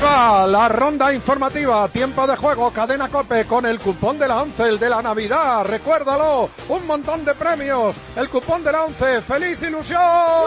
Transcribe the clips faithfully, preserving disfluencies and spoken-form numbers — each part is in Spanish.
va la ronda informativa, tiempo de juego, Cadena COPE con el cupón de la ONCE, el de la Navidad, recuérdalo, un montón de premios, el cupón de la ONCE, ¡feliz ilusión!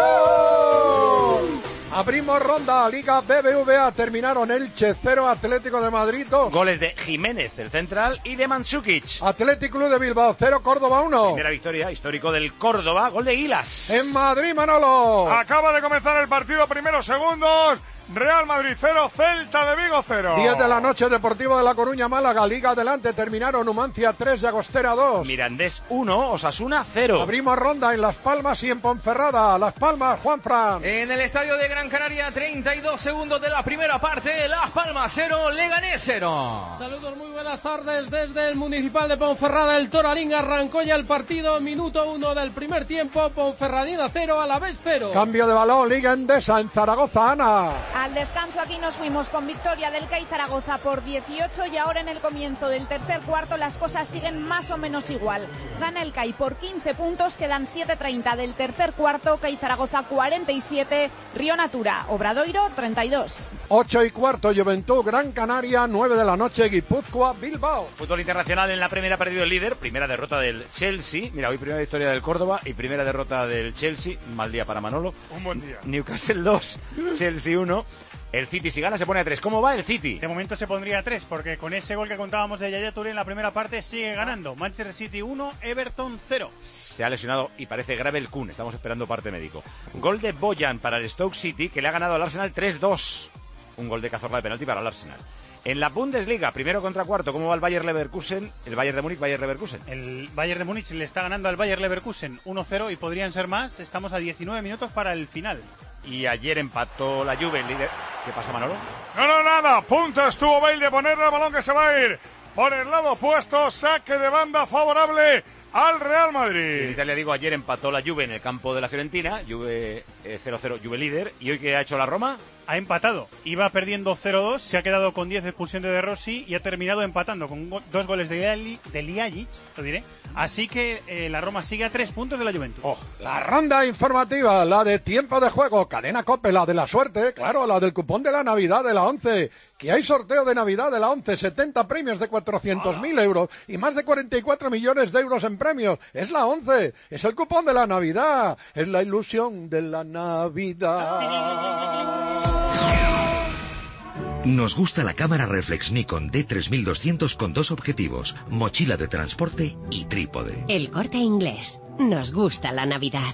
Abrimos ronda, Liga B B V A, terminaron Elche cero, Atlético de Madrid dos. Goles de Jiménez, el central, y de Mandžukić. Atlético Club de Bilbao cero, Córdoba uno. Primera victoria, histórico del Córdoba, gol de Gilas. En Madrid, Manolo. Acaba de comenzar el partido, primeros segundos. Real Madrid cero, Celta de Vigo cero. diez de la noche, Deportivo de La Coruña, Málaga, Liga adelante, terminaron Numancia tres, Llagostera dos. Mirandés uno, Osasuna cero. Abrimos ronda en Las Palmas y en Ponferrada. Las Palmas, Juanfran. En el estadio de Gran Canaria, treinta y dos segundos de la primera parte, Las Palmas cero, Leganés cero. Saludos, muy buenas tardes desde el Municipal de Ponferrada. El Torarín arrancó ya el partido, minuto uno del primer tiempo, Ponferradina cero, Alavés cero. Cambio de balón, Liga Endesa en Zaragoza, Ana. Al descanso aquí nos fuimos con victoria del C A I Zaragoza por dieciocho y ahora en el comienzo del tercer cuarto las cosas siguen más o menos igual. Gana el C A I por quince puntos, quedan siete treinta del tercer cuarto, C A I Zaragoza cuarenta y siete, Río Natura, Obradoiro treinta y dos. ocho y cuarto, Juventud Gran Canaria, nueve de la noche, Guipúzcoa, Bilbao. Fútbol internacional, en la primera ha perdido el líder, primera derrota del Chelsea. Mira, hoy primera victoria del Córdoba y primera derrota del Chelsea. Mal día para Manolo. Un buen día. Newcastle dos, Chelsea uno. El City si gana se pone a tres. ¿Cómo va el City? De momento se pondría a tres porque con ese gol que contábamos de Yaya Touré en la primera parte sigue ganando. Manchester City uno, Everton cero. Se ha lesionado y parece grave el Kun. Estamos esperando parte médico. Gol de Bojan para el Stoke City, que le ha ganado al Arsenal tres dos. Un gol de Cazorla de penalti para el Arsenal. En la Bundesliga, primero contra cuarto, ¿cómo va el Bayer Leverkusen? El Bayern de Múnich, Bayer Leverkusen. El Bayern de Múnich le está ganando al Bayer Leverkusen uno cero y podrían ser más. Estamos a diecinueve minutos para el final. Y ayer empató la Juve, el líder. ¿Qué pasa, Manolo? No, no, nada. Punto estuvo Bale de ponerle el balón que se va a ir por el lado opuesto. Saque de banda favorable al Real Madrid. En Italia, digo, ayer empató la Juve en el campo de la Fiorentina. Juve eh, cero cero, Juve líder. ¿Y hoy qué ha hecho la Roma? Ha empatado, iba perdiendo cero dos, se ha quedado con diez de expulsión de De Rossi y ha terminado empatando con go- dos goles de, Liali, de Liajic, lo diré. Así que eh, la Roma sigue a tres puntos de la Juventus. Oh, la ronda informativa, la de tiempo de juego, Cadena COPE, la de la suerte, claro, la del cupón de la Navidad de la ONCE, que hay sorteo de Navidad de la ONCE, setenta premios de cuatrocientos mil euros y más de cuarenta y cuatro millones de euros en premios. Es la ONCE, es el cupón de la Navidad, es la ilusión de la Navidad. Nos gusta la cámara reflex Nikon D tres mil doscientos con dos objetivos, mochila de transporte y trípode. El Corte Inglés. Nos gusta la Navidad.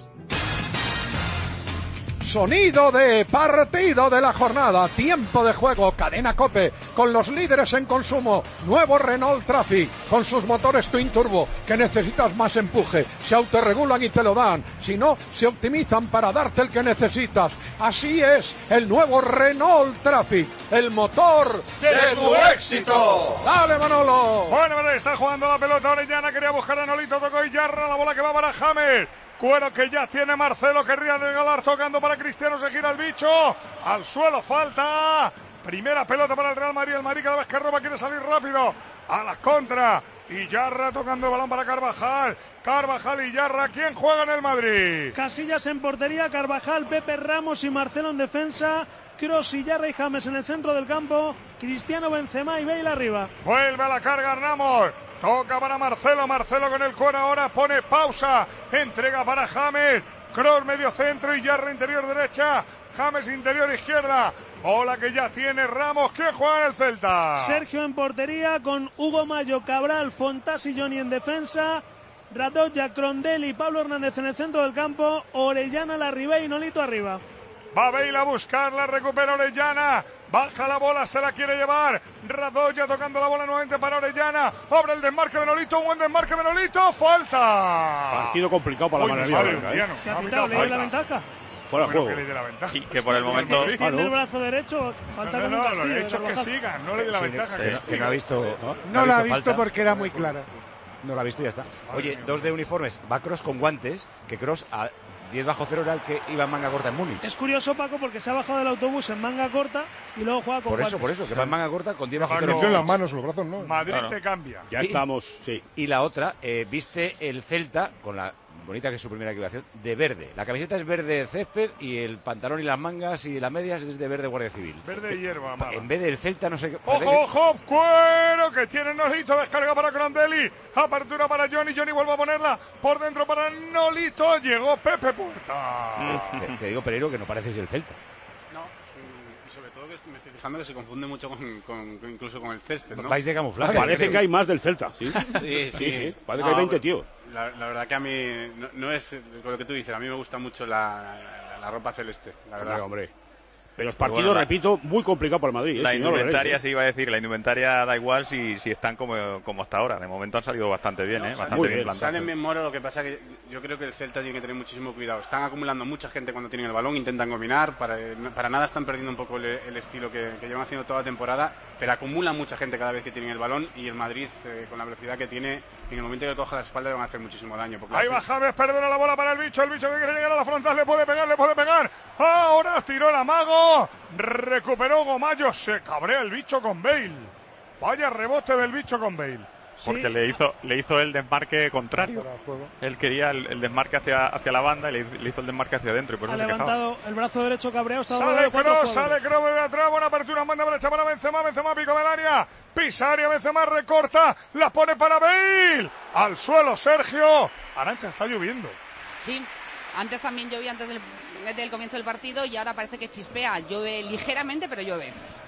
Sonido de partido de la jornada, tiempo de juego, Cadena COPE, con los líderes en consumo, nuevo Renault Trafic, con sus motores Twin Turbo, que necesitas más empuje, se autorregulan y te lo dan, si no, se optimizan para darte el que necesitas. Así es, el nuevo Renault Trafic, el motor de, de tu éxito. ¡Dale, Manolo! Bueno, vale, está jugando la pelota Orellana, quería buscar a Nolito, tocó y Yarra, la bola que va para James. Cuero que ya tiene Marcelo, querría regalar tocando para Cristiano, se gira el bicho, al suelo, falta, primera pelota para el Real Madrid, el Madrid cada vez que roba quiere salir rápido, a la contra, y Yarra tocando el balón para Carvajal, Carvajal y Yarra, ¿quién juega en el Madrid? Casillas en portería, Carvajal, Pepe Ramos y Marcelo en defensa, Kroos y Yarra y James en el centro del campo, Cristiano, Benzema y Bale arriba. Vuelve a la carga Ramos. Toca para Marcelo, Marcelo con el cuero ahora pone pausa, entrega para James, Kroos medio centro y Yarra interior derecha, James interior izquierda, bola que ya tiene Ramos, ¿quién juega en el Celta? Sergio en portería con Hugo Mayo, Cabral, Fontás y Johnny en defensa, Radoya, Crondel y Pablo Hernández en el centro del campo, Orellana, Larribey y Nolito arriba. Va Bale a buscarla, recupera Orellana, baja la bola, se la quiere llevar, Radoya tocando la bola nuevamente para Orellana, abre el desmarque Benolito, un buen desmarque Benolito, falta. Partido complicado para la Maravilla Blanca, ¿eh? ¿Qué ha pitado? ¿Le dio la ventaja? Fuera de juego. Que le dé la ventaja. Y que por el momento... Tiene Claro. el brazo derecho, falta No, con no, un no, castillo. lo que he hecho de es que Carvajal. sigan, no le dé la Sí, ventaja. que, Que, que sigan. no ha visto, No, no ha la ha visto visto falta. porque era muy clara. No la ha visto y ya está. Oye, dos de uniformes, va Kroos con guantes, que Kroos a diez bajo cero era el que iba en manga corta en Múnich. Es curioso, Paco, porque se ha bajado del autobús en manga corta y luego juega con Por eso, guantes. por eso, que va en manga corta con diez bajo Claro. cero. En las manos, los brazos no. Madrid Claro. te cambia. Ya Y- estamos, sí. Y la otra, eh, viste el Celta, con la bonita que es su primera equivocación, de verde. La camiseta es verde césped y el pantalón y las mangas y las medias es de verde Guardia Civil. Verde hierba, mala. En vez del Celta, no sé qué. parece Ojo, que- ojo, cuero que tiene Nolito, descarga para Crondelli, apertura para Johnny, Johnny vuelve a ponerla por dentro para Nolito, llegó Pepe Puerta. Te, te digo, Pereiro, que no pareces el Celta. No, y sobre todo que me estoy fijando que se confunde mucho con, con- con- incluso con el césped, ¿no? Vais de camuflaje. Parece creo. que hay más del Celta. Sí, Sí, sí, sí. Parece No, que hay veinte pero tíos. La, la verdad que a mí no, no es lo que tú dices, a mí me gusta mucho la, la, la ropa celeste, la verdad. Hombre, hombre. Pero los partidos, bueno, la- repito, muy complicado para el Madrid. ¿eh? La Si no, lo indumentaria, veréis, ¿eh? se iba a decir, la indumentaria da igual si, si están como, como hasta ahora. De momento han salido bastante bien, No, ¿eh? salen- Bastante muy bien bien. plantados. Salen bien Moro, lo que pasa que yo creo que el Celta tiene que tener muchísimo cuidado. Están acumulando mucha gente cuando tienen el balón, intentan combinar, para, para nada están perdiendo un poco el, el estilo que, que llevan haciendo toda la temporada, pero acumulan mucha gente cada vez que tienen el balón y el Madrid, eh, con la velocidad que tiene, en el momento que coja la espalda le van a hacer muchísimo daño. porque Ahí la- va James, perdona la bola para el bicho, el bicho que quiere llegar a la frontal, le puede pegar, le puede pegar. Ahora tiró el amago, recuperó Gomayo, se cabrea el bicho con Bale. Vaya rebote del bicho con Bale. Porque le hizo le hizo el desmarque contrario. Él quería el, el desmarque hacia, hacia la banda y le, le hizo el desmarque hacia adentro. Y por Ha eso se quejaba. levantado el brazo derecho cabreado. Está rodeado Sale de cuatro Kroos, sale jugadores. Kroos, vuelve atrás, buena apertura, manda derecha para Benzema, Benzema pico del área, pisa área, Benzema recorta, la pone para Bale, al suelo Sergio, Arantxa, está lloviendo. Sí, antes también llovía antes del, del comienzo del partido y ahora parece que chispea, llueve ligeramente pero llueve.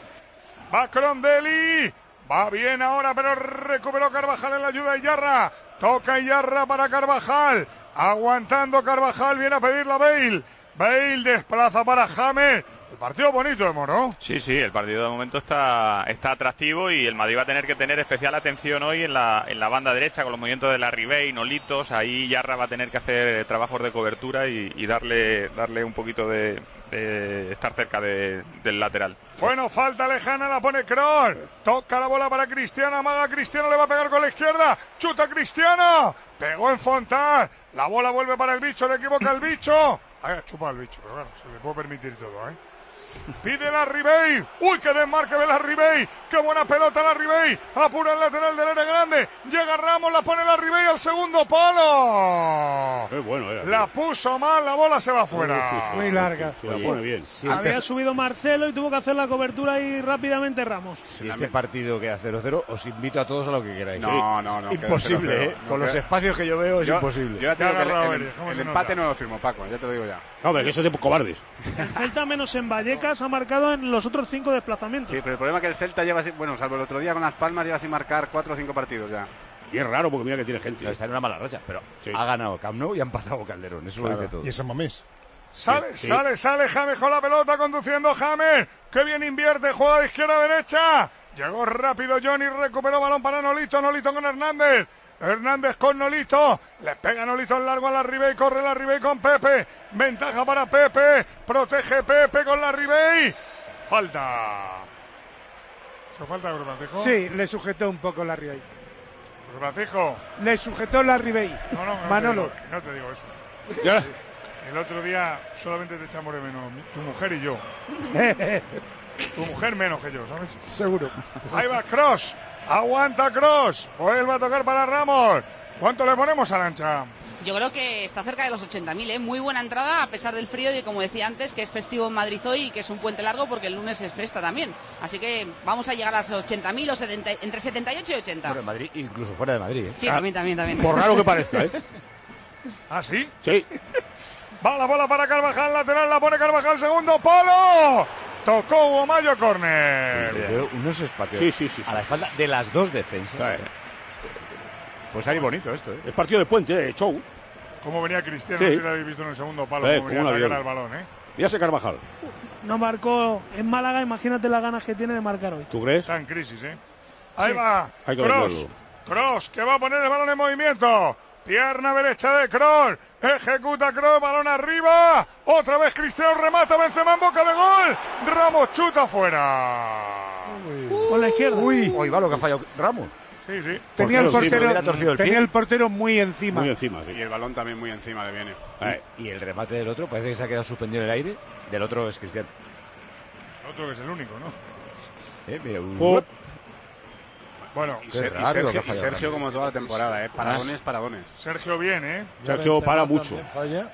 Va Crondelli, va bien ahora, pero recuperó Carvajal en la ayuda de Yarra, toca Yarra para Carvajal, aguantando Carvajal, viene a pedirle a Bale, Bale desplaza para James. El partido bonito, Emo, ¿no? Sí, sí, el partido de momento está, está atractivo y el Madrid va a tener que tener especial atención hoy en la, en la banda derecha con los movimientos de la Ribey, Nolitos. Ahí Yarra va a tener que hacer trabajos de cobertura y, y darle darle un poquito de, de estar cerca de, del lateral. Bueno, falta lejana, la pone Kroos. Toca la bola para Cristiano, amaga Cristiano, le va a pegar con la izquierda. Chuta Cristiano. Pegó en Fontán. La bola vuelve para el bicho, le equivoca el bicho. Ahí ha chupado el bicho, pero bueno, se le puede permitir todo, ¿eh? Pide la Ribey. Uy, qué desmarque de la Ribey. Qué buena pelota la Ribey. Apura el lateral del área grande. Llega Ramos, la pone la Ribey al segundo palo. Qué bueno era. La puso mal, la bola se va fuera. Muy larga. Se la pone bien. Había subido Marcelo y tuvo que hacer la cobertura ahí rápidamente Ramos. Si este partido queda cero cero, os invito a todos a lo que queráis. No, no, no, queda Imposible, cero cero. ¿eh? No, Con los queda- espacios que yo veo es Yo- imposible. Yo ya te digo que el, agarrado el- eres, ¿cómo el se empate nota? no lo firmo, Paco, ya te lo digo ya. No, hombre, que eso es de cobardes. El Celta menos en Vallecas ha marcado en los otros cinco desplazamientos. Sí, pero el problema es que el Celta lleva, sin- bueno, salvo el otro día con Las Palmas, lleva sin marcar cuatro o cinco partidos ya. Y es raro porque mira que tiene gente. No, está en una mala racha, pero Sí. ha ganado Camp Nou y ha empatado Calderón. Eso Claro. lo dice todo. Y ese Mamés. Sale, Sí, sí. sale, sale James con la pelota, conduciendo James. Qué bien invierte, juega de izquierda a derecha. Llegó rápido Johnny, recuperó balón para Nolito, Nolito con Hernández. Hernández con Nolito, le pega Nolito en largo a la Ribey, corre la Ribey con Pepe. Ventaja para Pepe, protege Pepe con la Ribey. Falta. ¿Se falta José Francisco? Sí, le sujetó un poco la Ribey. José Francisco. Le sujetó la Ribey. No, no, no Manolo. Te digo, no te digo eso. Ya. El otro día solamente te echamos de menos tu mujer y yo. Tu mujer menos que yo, ¿sabes? Seguro. Ahí va Kroos. Aguanta Kroos. Vuelve a tocar para Ramos. ¿Cuánto le ponemos a Arantxa? Yo creo que está cerca de los ochenta mil, ¿eh? Muy buena entrada a pesar del frío y como decía antes que es festivo en Madrid hoy y que es un puente largo porque el lunes es festa también. Así que vamos a llegar a los ochenta mil o setenta, entre setenta y ocho y ochenta. Bueno, en Madrid, incluso fuera de Madrid. ¿eh? Sí, también, también, también. Por raro que parezca, ¿eh? ¿Ah, sí? Sí. Va la bola para Carvajal, lateral, la pone Carvajal, segundo palo. Tocó Hugo Mayo, córner. Veo unos espacios Sí, sí, sí, sí. a la espalda de las dos defensas. Claro. Pues ahí bonito esto, ¿eh? Es partido de puente, eh, show. Cómo venía Cristiano, Sí. no sé si lo habéis visto en el segundo palo, Sí, cómo venía como a un atacar avión. al balón, ¿eh? Ya se Carvajal. No marcó en Málaga, imagínate las ganas que tiene de marcar hoy. ¿Tú crees? Está en crisis, ¿eh? Ahí Sí. va, Hay que Kroos. verlo. Kroos, que va a poner el balón en movimiento. Pierna derecha de Kroos. Ejecuta Kroos, balón arriba. Otra vez Cristiano remata, Benzema en boca de gol. Ramos chuta fuera. Con la izquierda. Uy, Hoy va lo que ha fallado Ramos. Sí, sí. tenía el Portero encima, portero, hubiera torcido el pie. tenía el portero muy encima. Muy encima, sí. Y el balón también muy encima le viene. Y el remate del otro parece que se ha quedado suspendido en el aire. Del otro es Cristiano. Otro que es el único, ¿no? Eh, mira, un... Pop. Bueno, y, Ser, y Sergio, y Sergio como toda la temporada, ¿eh? Paradones, paradones. Sergio bien, ¿eh? Sergio para mucho. Falla.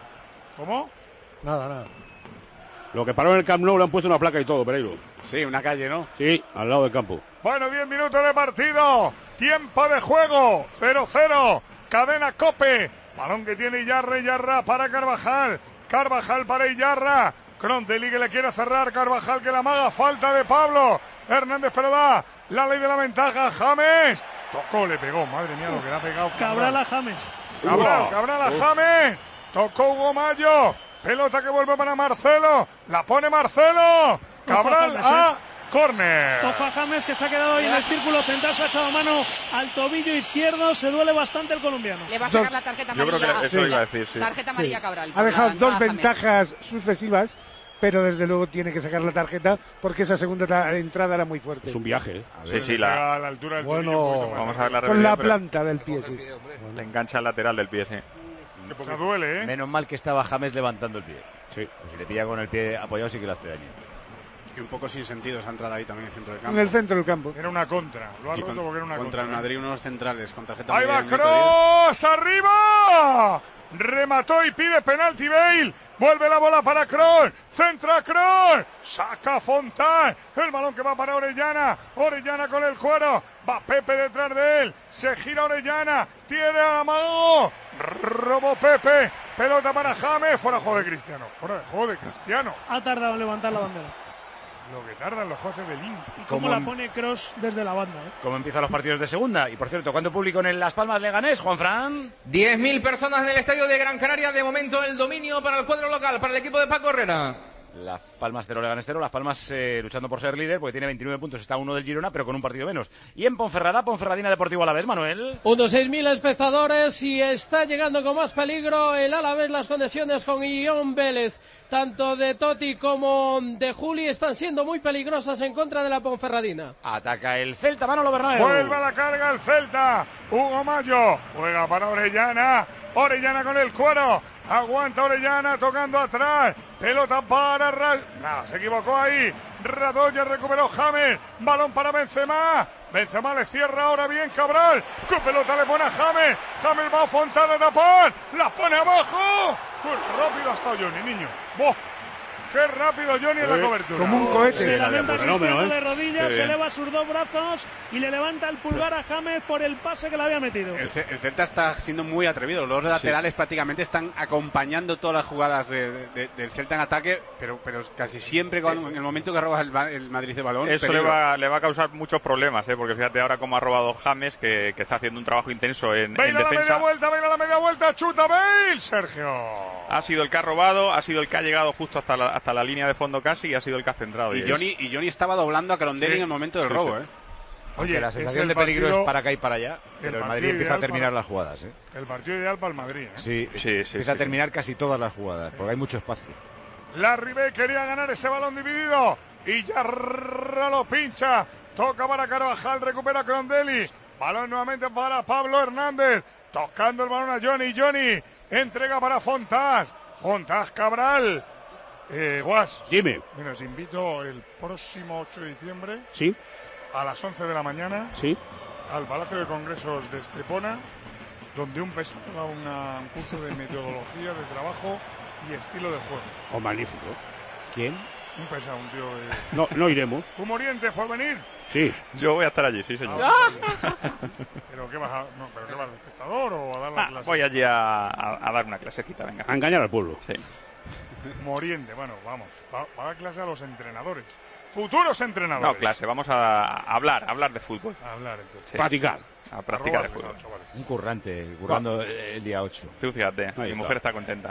¿Cómo? Nada, nada. Lo que paró en el Camp Nou le han puesto una placa y todo, Pereiro. Sí, una calle, ¿no? Sí, al lado del campo. Bueno, diez minutos de partido. Tiempo de juego. cero cero. Cadena COPE. Balón que tiene Iyarra, Iyarra para Carvajal. Carvajal para Iyarra. Crondelli que le quiere cerrar. Carvajal que la amaga. Falta de Pablo. Hernández pero da la ley de la ventaja. James. Tocó, le pegó. Madre mía, lo que le ha pegado. Cabral a James. Cabral, Cabral a James. Tocó Hugo Mayo. Pelota que vuelve para Marcelo. La pone Marcelo. Cabral a córner. Ojo a James que se ha quedado ahí en el círculo central. Se ha echado mano al tobillo izquierdo. Se duele bastante el colombiano. Le va a sacar la tarjeta Yo amarilla. creo que eso sí. iba a decir, sí. Tarjeta amarilla Sí. Cabral. Ha dejado Para- dos para James. ventajas sucesivas, pero desde luego tiene que sacar la tarjeta porque esa segunda ta- entrada era muy fuerte. Es un viaje, ¿eh? Sí, sí, la... A la altura del Bueno, tobillo, un poquito más. Vamos a ver la Con repetición, la pero planta del pie, sí. le engancha el lateral del pie, sí. O sea, duele, ¿eh? Menos mal que estaba James levantando el pie. Sí. Pues si le pilla con el pie apoyado sí que le hace daño. Y un poco sin sentido esa entrada ahí también en el centro del En campo. el centro del campo. Era una contra. Lo ha Y roto con- porque era una contra contra. el ¿eh? Madrid, unos centrales con tarjeta Ahí va amarilla en el minuto diez. Kroos, arriba. Remató y pide penalti Bale. Vuelve la bola para Kroos. Centra Kroos. Saca Fontán. El balón que va para Orellana. Orellana con el cuero. Va Pepe detrás de él. Se gira Orellana. Tiene a Mago. Robó Pepe. Pelota para James. Fuera de juego de Cristiano. Fuera de juego de Cristiano. Ha tardado en levantar la bandera. Lo que tardan los jueces del Inter. Y cómo la pone Kroos desde la banda, ¿eh? ¿Cómo empiezan los partidos de segunda? Y por cierto, ¿cuánto público en el Las Palmas Leganés, Juanfran? diez mil personas en el estadio de Gran Canaria. De momento el dominio para el cuadro local, para el equipo de Paco Herrera. Las Palmas cero, Leganés cero. Las Palmas eh, luchando por ser líder porque tiene veintinueve puntos. Está uno del Girona, pero con un partido menos. Y en Ponferrada, Ponferradina Deportivo Alavés, Manuel. Unos seis mil espectadores y está llegando con más peligro el Alavés. Las conexiones con Ion Vélez, tanto de Totti como de Juli, están siendo muy peligrosas en contra de la Ponferradina. Ataca el Celta, Manolo Bernabéu. Vuelve a la carga el Celta. Hugo Mayo juega para Orellana. Orellana con el cuero. Aguanta Orellana tocando atrás. Pelota para Ra... No, se equivocó ahí. Radoya recuperó James. Balón para Benzema. Benzema le cierra ahora bien Cabral. Con pelota le pone a James. James va a Fontana a tapar. La pone abajo. Qué rápido ha estado Johnny, niño. ¡Boh! ¡Qué rápido Johnny en la cobertura! Como un cohete. Se lamenta Cristiano ¿eh? de rodillas, Sí. se eleva sus dos brazos y le levanta el pulgar a James por el pase que le había metido. El, Ce- el Celta está siendo muy atrevido. Los laterales prácticamente están acompañando todas las jugadas de- de- del Celta en ataque, pero, pero casi siempre cuando- en el momento que roba el, ba- el Madrid el balón. Eso le peligro. va, le va a causar muchos problemas, ¿eh? Porque fíjate ahora cómo ha robado James, que, que está haciendo un trabajo intenso en, en Bale a la media defensa. vuelta, Bale a la media vuelta. Chuta Bale, Sergio. Ha sido el que ha robado, ha sido el que ha llegado justo hasta la, hasta la línea de fondo casi y ha sido el que ha centrado. Y es- Johnny, y Johnny estaba doblando a Carondelli Sí. en el momento del Sí, robo, sí. ¿eh? Oye, la es sensación el de peligro partido- es para acá y para allá, pero el partido Madrid empieza a ideal terminar para- las jugadas, ¿eh? El partido ideal para el Madrid, ¿eh? Sí, Sí, sí, empieza a sí, terminar casi todas las jugadas, porque hay mucho espacio. La Ribey quería ganar ese balón dividido y Yarra lo pincha. Toca para Carvajal, recupera Crondelli. Balón nuevamente para Pablo Hernández. Tocando el balón a Johnny. Johnny entrega para Fontás. Fontás Cabral. Eh, Guas. Dime. Mira, os invito el próximo ocho de diciembre Sí, a las once de la mañana sí. al Palacio de Congresos de Estepona, donde un pesado da una- un curso de metodología de trabajo y estilo de juego. Oh, magnífico. ¿Quién? Un pesado, un tío de... No, no iremos. ¿Tú Morientes por venir? Sí. Yo voy a estar allí, sí, señor. ¿Pero qué vas a, no, pero qué vas de espectador o a dar la Ah, clase? voy allí a, a- a dar una clasecita, venga. A engañar al pueblo. Sí. Moriente, bueno, vamos, va, va a dar clase a los entrenadores. Futuros entrenadores. No, clase, vamos a, a hablar, a hablar de fútbol. A hablar entonces. Sí. Practicar. A practicar el Arroba fútbol. tres ocho, vale. Un currante, currando el, el día ocho. Tú fíjate, Ahí mi está. mujer está contenta.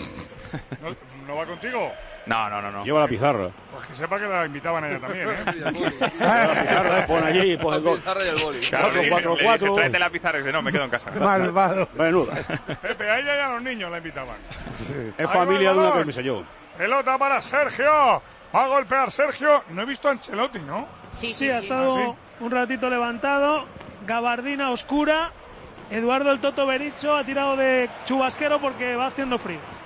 ¿No, ¿No va contigo? No, no, no, no. Lleva la pizarra. Pues que sepa que la invitaban a ella también, ¿eh? Lleva la pizarra, pon allí y pon el gol. Claro, Cuatro, le dije- cuatro, le dije, cuatro. tráete la pizarra y dice, no, me quedo en casa. Malvado. Menuda. Pepe, a ella y a los niños la invitaban. Es Ahí familia va el de una balón. que me sé yo. Pelota para Sergio. Va a golpear Sergio. No he visto a Ancelotti, ¿no? Sí, Sí, sí, ha sí. estado ¿Ah, un ratito levantado. Gabardina oscura. Eduardo el Toto Bericho ha tirado de chubasquero porque va haciendo frío.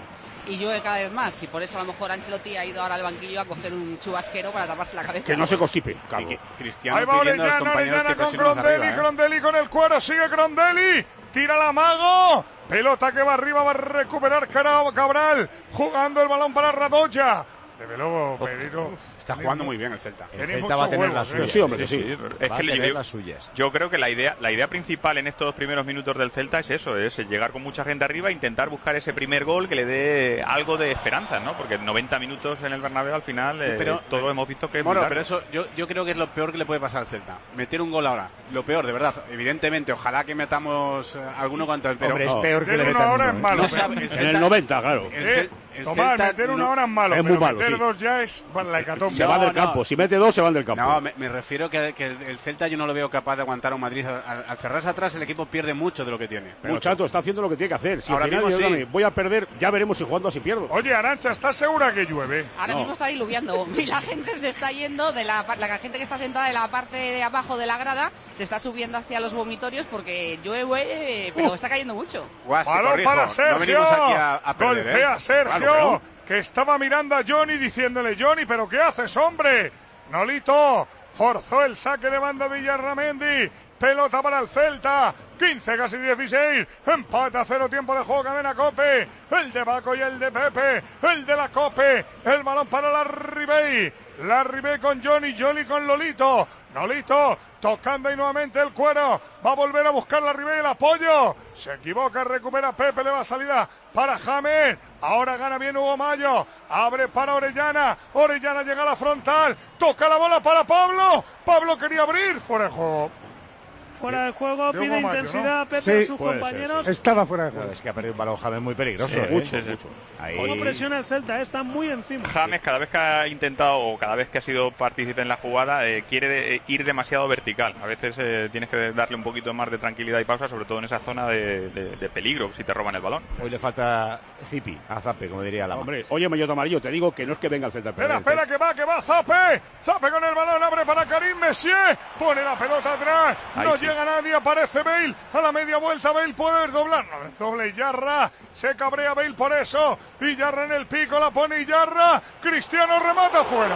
y llueve cada vez más. Y por eso a lo mejor Ancelotti ha ido ahora al banquillo a coger un chubasquero para taparse la cabeza. Que no se constipe, claro. Cristiano Ahí va pidiendo a los Orellana, compañeros Orellana que con presionen Grondelli, arriba, ¿eh? Grondelli con el cuero, sigue Grondelli, tira la Mago, pelota que va arriba, va a recuperar Cabral, jugando el balón para Radoya. Desde luego, Pereiro está jugando muy bien el Celta. El Celta va a tener las suyas. Sí, hombre, sí. Sí, Va es a que tener yo, las suyas. yo creo que la idea la idea principal en estos primeros minutos del Celta es eso, es llegar con mucha gente arriba e intentar buscar ese primer gol que le dé algo de esperanza, ¿no? Porque noventa minutos en el Bernabéu al final eh, pero, todos hemos visto que es bueno, muy pero eso yo, yo creo que es lo peor que le puede pasar al Celta. Meter un gol ahora. Lo peor, de verdad. Evidentemente, ojalá que metamos eh, alguno cuanto el pero Hombre, es no. peor que le metan ahora uno, es malo. No sabe, el En Celta- el noventa, claro. el Eh, Cel- el Tomás, Celta meter una no- hora es malo, es pero muy malo, meter sí. dos ya es para la hecatombe. Se va No, del no. campo. Si mete dos, se van del campo. No, me, me refiero que, que el, el Celta yo no lo veo capaz de aguantar a un Madrid. Al, al cerrarse atrás, el equipo pierde mucho de lo que tiene. Pero Muchacho, está haciendo lo que tiene que hacer. Si Ahora al final mismo yo sí. también voy a perder, ya veremos si jugando así pierdo. Oye, Arantxa, ¿estás segura que llueve? Ahora No. mismo está diluviando y la gente se está yendo de la, par- la gente que está sentada en la parte de abajo de la grada se está subiendo hacia los vomitorios porque llueve, pero Uh. está cayendo mucho. Guas, te Balón corrijo, para no Sergio. venimos aquí a, a perder, Golpea ¿eh? Sergio, Claro, que estaba mirando a Johnny diciéndole, Johnny, ¿pero qué haces, hombre? Nolito forzó el saque de banda de Villarramendi. Pelota para el Celta. quince, casi dieciséis. Empate a cero, tiempo de juego, cadena Cope. El de Baco y el de Pepe. El de la Cope. El balón para la Ribey. La Ribey con Johnny. Johnny con Lolito. Nolito tocando ahí nuevamente el cuero. Va a volver a buscar la Ribey el apoyo. Se equivoca, recupera Pepe. Le va salida para James. Ahora gana bien Hugo Mayo. Abre para Orellana. Orellana llega a la frontal. Toca la bola para Pablo. Pablo quería abrir. Fuera de juego. Fuera de juego, de pide Hugo Mayo, intensidad ¿no? Pepe Sí, a sus puede ser, compañeros. Estaba fuera de Claro, juego. es que ha perdido un balón James muy peligroso. Sí, ¿eh? mucho, Sí, sí. mucho. Ahí... ¿Cómo presiona el Celta? Está muy encima. James, cada vez que ha intentado o cada vez que ha sido partícipe en la jugada, eh, quiere de- ir demasiado vertical. A veces eh, tienes que darle un poquito más de tranquilidad y pausa, sobre todo en esa zona de, de- de peligro, si te roban el balón. Hoy le falta zipi, a zape, como diría la Hombre, oye, Mayotte Amarillo, te digo que no es que venga el Celta a perder. Espera, espera, que va, que va, Zape. Zape con el balón, abre para Karim Messier. Pone la pelota atrás. Ahí No sí. llega nadie, aparece Bale. A la media vuelta, Bale puede desdoblar. No desdoble Yarra. Se cabrea Bale por eso. Y Yarra en el pico, la pone Yarra. Cristiano remata fuera.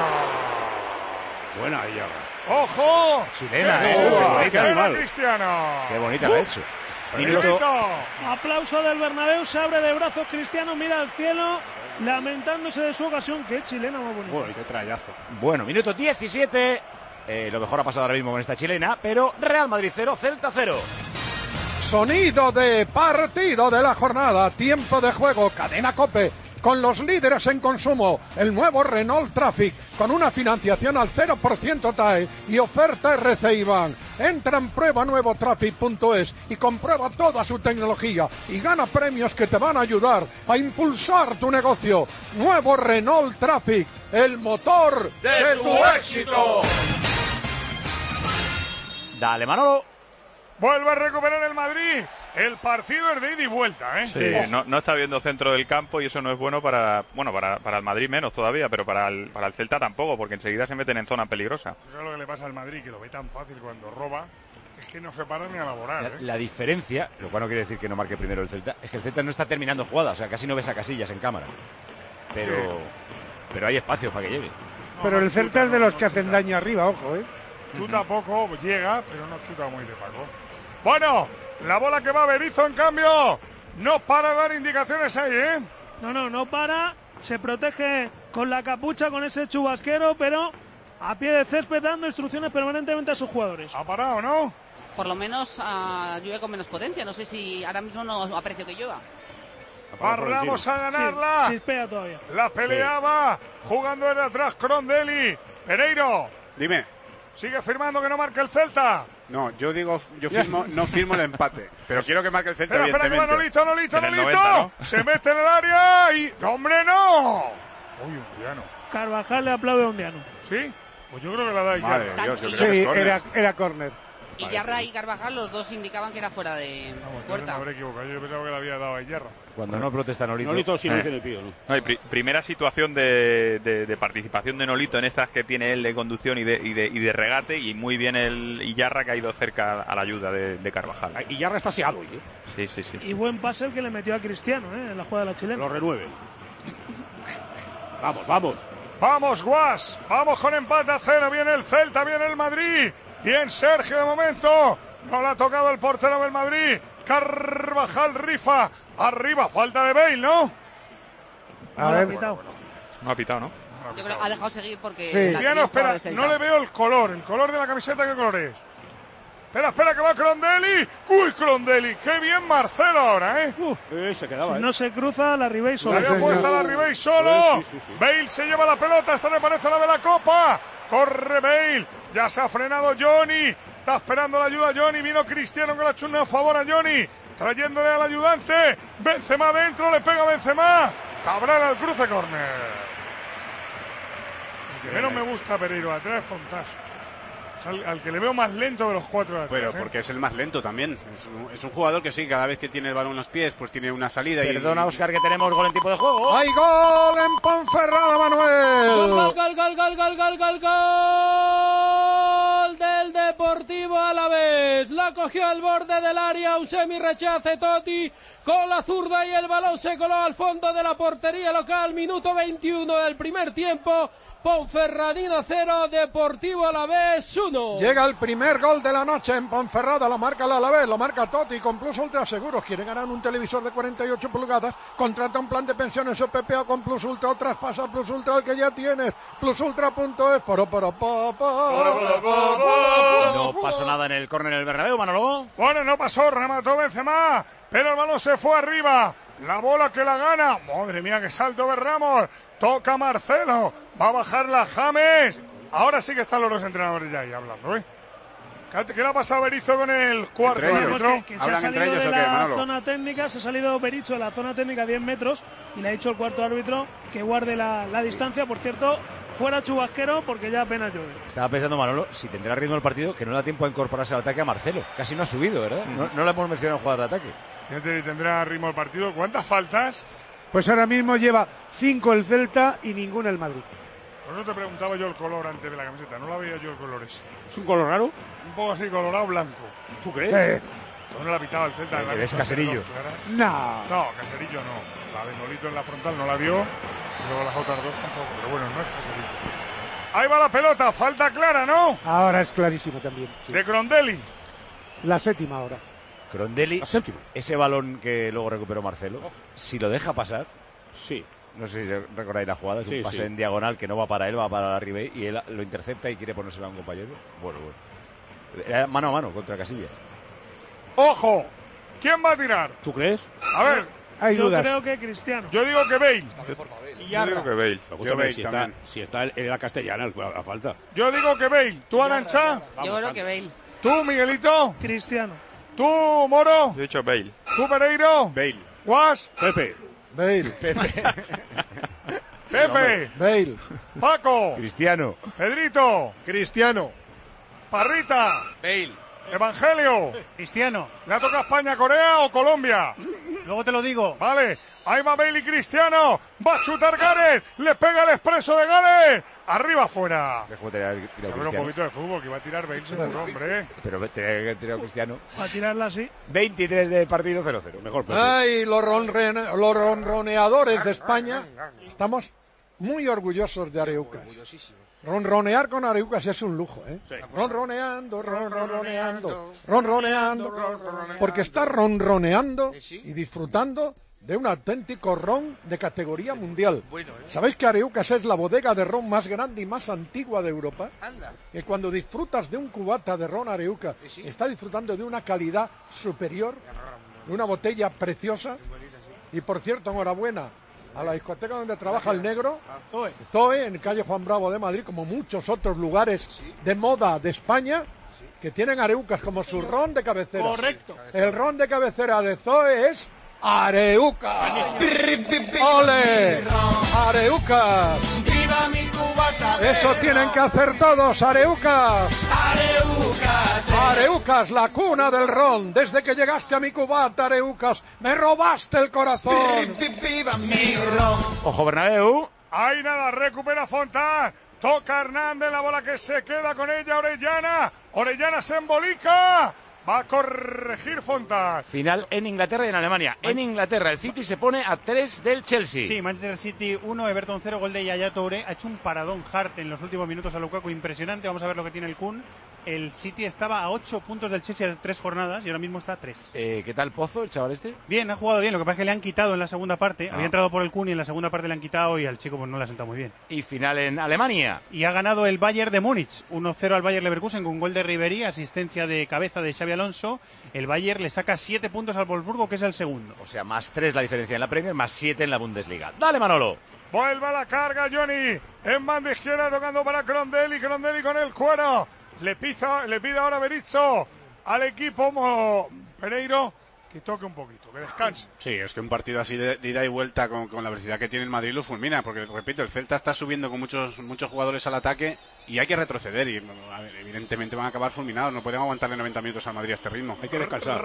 Buena ella. ¡Ojo! Chilena, ¡Qué eh, susto! qué bonita, ¡Qué animal. Cristiano! Qué bonita la ha hecho. Minuto. Aplauso del Bernabéu, se abre de brazos Cristiano, mira al cielo, lamentándose de su ocasión. Qué chilena más bonita. Bueno, qué trayazo. Bueno, minuto diecisiete. Eh, lo mejor ha pasado ahora mismo con esta chilena, pero Real Madrid cero, Celta cero. Sonido de partido de la jornada, tiempo de juego, cadena Cope, con los líderes en consumo, el nuevo Renault Traffic, con una financiación al cero por ciento T A E y oferta R C I Bank. Entra en prueba nuevo traffic punto es y comprueba toda su tecnología y gana premios que te van a ayudar a impulsar tu negocio. Nuevo Renault Traffic, el motor de, tu éxito. Dale, Manolo. Vuelve a recuperar el Madrid. El partido es de ida y vuelta, ¿eh? Sí, no, no está viendo centro del campo y eso no es bueno para bueno para, para el Madrid menos todavía, pero para el, para el Celta tampoco, porque enseguida se meten en zona peligrosa. Eso es lo que le pasa al Madrid, que lo ve tan fácil cuando roba, es que no se para ni a laborar, La, ¿eh? la diferencia, lo cual no quiere decir que no marque primero el Celta, es que el Celta no está terminando jugadas, o sea, casi no ves a Casillas en cámara. Pero, Sí. pero hay espacio para que llegue. Pero No, el Celta chuta, es de no, los no que hacen chuta. daño arriba, ojo, ¿eh? Chuta poco, llega, pero no chuta muy de Paco. Bueno, la bola que va a Berizzo, en cambio, no para de dar indicaciones ahí, ¿eh? No, no, no para, se protege con la capucha, con ese chubasquero, pero a pie de césped dando instrucciones permanentemente a sus jugadores. Ha parado, ¿no? Por lo menos uh, llueve con menos potencia. No sé si ahora mismo no aprecio que llueva. Vamos a ganarla. Sí, chispea todavía. La peleaba, jugando desde atrás Crondelli. Pereiro, Dime. sigue firmando que no marca el Celta. No, yo digo, yo firmo, no firmo el empate, pero quiero que marque el Celta, Espera, espera, que va evidentemente. Nolito, Nolito, En el Nolito. noventa, ¿no? Se mete en el área y... ¡No, hombre, no! Uy, un piano. Carvajal le aplaude a Undiano. ¿Sí? Pues yo creo que la da Madre Yarra. de Dios, yo creo Sí, que es córner. era, era córner. Y Yarra y Carvajal, los dos indicaban que era fuera de Vamos, entonces puerta. me habré equivocado. Yo pensaba que la había dado a Yarra. Cuando no protesta Nolito. Nolito sí no Eh. dice ni pío, ¿no? No, y pri- primera situación de, de- de participación de Nolito en estas que tiene él de conducción y de, y de, y de regate, y muy bien el Iyarra, que ha ido cerca a la ayuda de, de Carvajal. Y Yarra está seado hoy, ¿eh? Sí, sí, sí. Y buen pase el que le metió a Cristiano, ¿eh? En la jugada de la chilena. Lo renueve. Vamos, vamos. Vamos, Guas. Vamos con empate a cero. Viene el Celta, viene el Madrid. Bien, Sergio, de momento. No le ha tocado el portero del Madrid. Carvajal rifa. Arriba, falta de Bale, ¿no? A ver. No ha pitado, ¿no? Yo creo que ha dejado seguir porque... Sí. la Ya no, espera, no le veo el color. ¿El color de la camiseta qué color es? Espera, espera, que va Crondelli. Uy, Crondelli. Qué bien Marcelo ahora, ¿eh? Uh, eh, se quedaba, Si ¿eh? no se cruza, la Ribey solo. Se había puesto la Ribey solo. Sí, sí, sí. Bale se lleva la pelota. Esta me parece la de la Copa. Corre Bale. Ya se ha frenado Johnny. Está esperando la ayuda Johnny. Vino Cristiano que le ha hecho un favor a Johnny. Trayéndole al ayudante. Benzema dentro. Le pega Benzema. Cabral al cruce córner. El que menos me gusta Pereiro. Atrás Fontás. Al, al que le veo más lento de los cuatro de atrás, Pero ¿eh? porque es el más lento también. Es un, es un jugador que sí, cada vez que tiene el balón en los pies, pues tiene una salida. Perdona, y, Óscar, que tenemos gol en tipo de juego. ¡Hay gol en Ponferrada, Manuel! Gol, gol, gol, gol, gol, gol, gol, gol, gol del Deportivo Alavés. La cogió al borde del área, un semi-rechace Totti con la zurda y el balón se coló al fondo de la portería local. Minuto veintiuno del primer tiempo. Ponferradina cero, Deportivo Alavés uno. Llega el primer gol de la noche en Ponferrada, lo marca el Alavés, lo marca Totti con Plus Ultra Seguros. Quiere ganar un televisor de cuarenta y ocho pulgadas, contrata un plan de pensiones o P P A con Plus Ultra o traspasa a Plus Ultra el que ya tienes. Plusultra punto es. Poro, poro, po, po. No pasó nada en el córner del Bernabéu, Manolo. Bueno, no pasó, remató Benzema, pero el balón se fue arriba. La bola que la gana. Madre mía, qué salto de Ramos. Toca Marcelo. Va a bajar la James. Ahora sí que están los dos entrenadores ya ahí hablando, ¿eh? ¿Qué le ha pasado a Berizzo con el cuarto árbitro? Que, que se ha salido de la zona técnica, se ha salido Berizzo de la zona técnica a diez metros y le ha dicho el cuarto árbitro que guarde la, la distancia. Por cierto, fuera chubasquero porque ya apenas llueve. Estaba pensando, Manolo, si tendrá ritmo el partido, que no le da tiempo a incorporarse al ataque a Marcelo. Casi no ha subido, ¿verdad? Mm. No, no le hemos mencionado jugar de ataque. Fíjate, tendrá ritmo el partido. ¿Cuántas faltas? Pues ahora mismo lleva cinco el Celta y ninguna el Madrid. Por eso te preguntaba yo el color antes de la camiseta. No la veía yo el color ese. ¿Es un color raro? Un poco así, colorado blanco. ¿Tú crees? Eh. No la ha pitado el Celta. ¿El es Caserillo? No. No, Caserillo no. La de Nolito en la frontal no la vio. Y luego las otras dos tampoco. Pero bueno, no es Caserillo. Ahí va la pelota. Falta clara, ¿no? Ahora es clarísimo también. Sí. De Crondelli. La séptima ahora. Crondelli, ese balón que luego recuperó Marcelo, si lo deja pasar, sí. No sé si recordáis la jugada, es sí, un pase sí. en diagonal que no va para él, va para la Ribey y él lo intercepta y quiere ponérselo a un compañero. Bueno, bueno. Era mano a mano contra Casillas. ¡Ojo! ¿Quién va a tirar? ¿Tú crees? A ver. Hay Yo dudas. creo que Cristiano. Yo digo que Bale. Yo digo que Bale. Yo Bale si, está, si está en la castellana, a falta. Yo digo que Bale. ¿Tú, Arancha? Yo creo que Bale. ¿Tú, Miguelito? Cristiano. ¿Tú, Moro? Yo he dicho Bale. ¿Tú, Pereiro? Bale. ¿Guas? Pepe. Bale. Pepe. Pepe. Bale. Paco. Cristiano. Pedrito. Cristiano. Parrita. Bale. Evangelio. Cristiano. ¿Le ha tocado España, Corea o Colombia? Luego te lo digo. Vale. Ahí va Bale y Cristiano. Va a chutar Gareth. Le pega el expreso de Gareth. Arriba afuera. Saber un poquito de fútbol que iba a tirar Bale seguro, hombre. Pero tenía que tirar Cristiano. A tirarla así. veintitrés de partido, cero cero. Mejor. Ay, los, ronrene, los ronroneadores de España. Estamos muy orgullosos de Areucas. Ronronear con Areucas es un lujo, ¿eh? Sí. Ronroneando, ronroneando, ronroneando. Porque está ronroneando y disfrutando de un auténtico ron de categoría mundial. ¿Sabéis que Areucas es la bodega de ron más grande y más antigua de Europa? Que cuando disfrutas de un cubata de ron Areucas, está disfrutando de una calidad superior, de una botella preciosa. Y por cierto, enhorabuena a la discoteca donde trabaja el negro, Zoe, en calle Juan Bravo de Madrid, como muchos otros lugares de moda de España, que tienen Areucas como su ron de cabecera. Correcto. El ron de cabecera de Zoe es Areucas. ¡Ole! Areucas. ¡Viva mi cubata! Eso tienen que hacer todos, Areucas. Areucas. Areucas, la cuna del ron. Desde que llegaste a mi cubata, Areucas, me robaste el corazón. ¡Viva mi ron! Ojo, Bernabéu. Ahí nada, recupera Fontán. Toca Hernández, la bola que se queda con ella Orellana. Orellana se embolica. Va a corregir Fontas. Final en Inglaterra y en Alemania. En Inglaterra el City se pone a tres del Chelsea. Sí, Manchester City uno, Everton cero, gol de Yaya Touré. Ha hecho un paradón Hart en los últimos minutos a Lukaku impresionante. Vamos a ver lo que tiene el Kun. El City estaba a ocho puntos del Chelsea de tres jornadas y ahora mismo está a tres. Eh, ¿Qué tal Pozo, el chaval este? Bien, ha jugado bien. Lo que pasa es que le han quitado en la segunda parte. Ah. Había entrado por el Kun y en la segunda parte le han quitado y al chico pues no le ha sentado muy bien. Y final en Alemania. Y ha ganado el Bayern de Múnich. uno cero al Bayern Leverkusen con gol de Ribéry, asistencia de cabeza de Xabi Alonso. El Bayern le saca siete puntos al Wolfsburgo, que es el segundo. O sea, más tres la diferencia en la Premier, más siete en la Bundesliga. Dale, Manolo. Vuelve a la carga Johnny. En banda izquierda tocando para Crondelli. Crondelli con el cuero. Le pisa, le pide ahora Berizzo al equipo Mo Pereiro que toque un poquito, que descanse. Sí, es que un partido así de, de ida y vuelta con, con la velocidad que tiene el Madrid lo fulmina, porque repito, el Celta está subiendo con muchos muchos jugadores al ataque y hay que retroceder y a ver, evidentemente van a acabar fulminados, no podemos aguantarle noventa minutos al Madrid a este ritmo. Hay que descansar.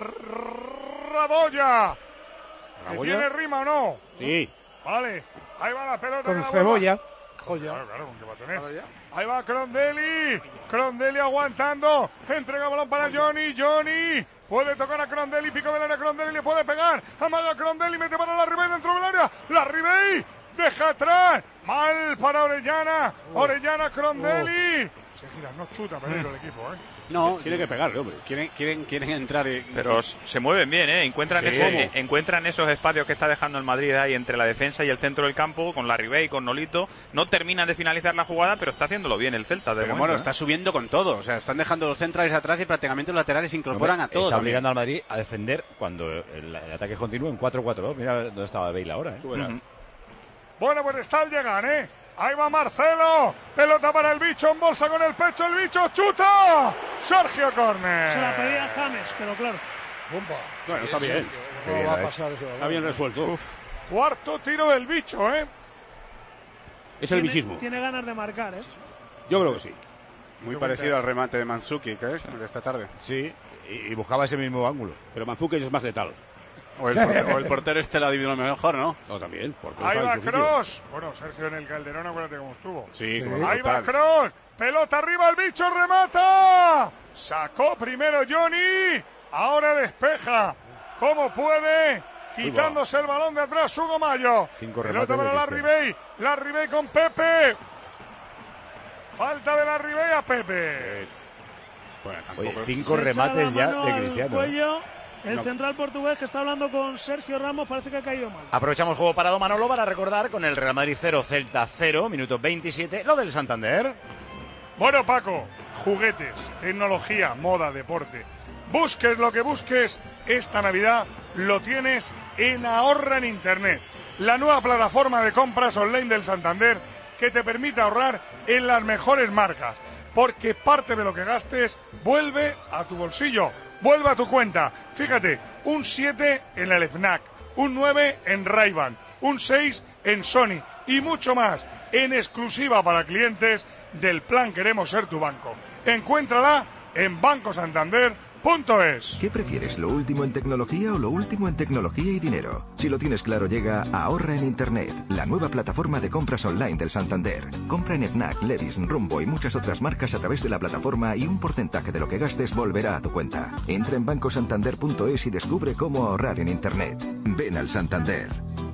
Raboya. ¿Que ¿Raboya? tiene rima o no? Sí. Vale, ahí va la pelota. Con que la cebolla. vuelva. Claro, claro, ¿con qué va a tener? Ahí va Crondelli. Crondelli aguantando. Entrega balón para Johnny. Johnny. Puede tocar a Crondelli. Pico del área. Crondelli le puede pegar. Amaga Crondelli. Mete para la Ribey dentro del área. La Ribey. Deja atrás. Mal para Orellana. Orellana Crondelli. Se gira, no chuta Pereiro el equipo, ¿eh? No, tiene que pegarle, hombre. Quieren, quieren, quieren entrar. Y... Pero se mueven bien, ¿eh? Encuentran, Sí. ese, encuentran esos espacios que está dejando el Madrid ahí entre la defensa y el centro del campo, con la Ribey, con Nolito. No terminan de finalizar la jugada, pero está haciéndolo bien el Celta. De Pero momento, bueno, ¿eh? está subiendo con todo. O sea, están dejando los centrales atrás y prácticamente los laterales se incorporan Hombre, a todos. Está también. obligando al Madrid a defender cuando el, el ataque continúe en cuatro cuatro dos. Mira dónde estaba Bale ahora, ¿eh? Uh-huh. Bueno, pues está al llegar, ¿eh? Ahí va Marcelo. Pelota para el bicho. En bolsa con el pecho. El bicho chuta. Sergio Corner. Se la pedía James, pero claro. Bumba. Bueno, está bien. ¿Cómo va a pasar eso? Está bien resuelto. Uf. Cuarto tiro del bicho, ¿eh? Es el Tiene- bichismo. Tiene ganas de marcar, ¿eh? Yo creo que sí. Muy parecido al remate de Mandzukic, ¿eh? De esta tarde. Sí, y, y buscaba ese mismo ángulo. Pero Mandzukic es más letal. O el, portero, o el portero este la adivinó mejor, ¿no? No, también. Ahí va Kroos. Bueno, Sergio en el Calderón, acuérdate cómo estuvo. Sí, Sí. como Ahí va brutal. Kroos. Pelota arriba, el bicho remata. Sacó primero Johnny. Ahora despeja. ¿Cómo puede? Quitándose el balón de atrás, Hugo Mayo. Cinco Pelota remates para de la Cristiano. Ribey. La Ribey con Pepe. Falta de la Ribey a Pepe. Bueno, Oye, tampoco- cinco Se echa remates la ya mano de al Cristiano. ¿eh? cuello. El No. central portugués que está hablando con Sergio Ramos parece que ha caído mal. Aprovechamos juego parado, Manolo, para recordar con el Real Madrid cero, Celta cero, minuto veintisiete, lo del Santander. Bueno, Paco, juguetes, tecnología, moda, deporte. Busques lo que busques, esta Navidad lo tienes en Ahorra en Internet, la nueva plataforma de compras online del Santander que te permite ahorrar en las mejores marcas, porque parte de lo que gastes vuelve a tu bolsillo, vuelve a tu cuenta. Fíjate, un siete en el FNAC, un nueve en Ray-Ban, un seis en Sony y mucho más en exclusiva para clientes del plan Queremos Ser Tu Banco. Encuéntrala en banco santander punto es. ¿Qué prefieres, lo último en tecnología o lo último en tecnología y dinero? Si lo tienes claro, llega Ahorra en Internet, la nueva plataforma de compras online del Santander. Compra en FNAC, Levi's, Rumbo y muchas otras marcas a través de la plataforma y un porcentaje de lo que gastes volverá a tu cuenta. Entra en banco santander punto es y descubre cómo ahorrar en Internet. Ven al Santander.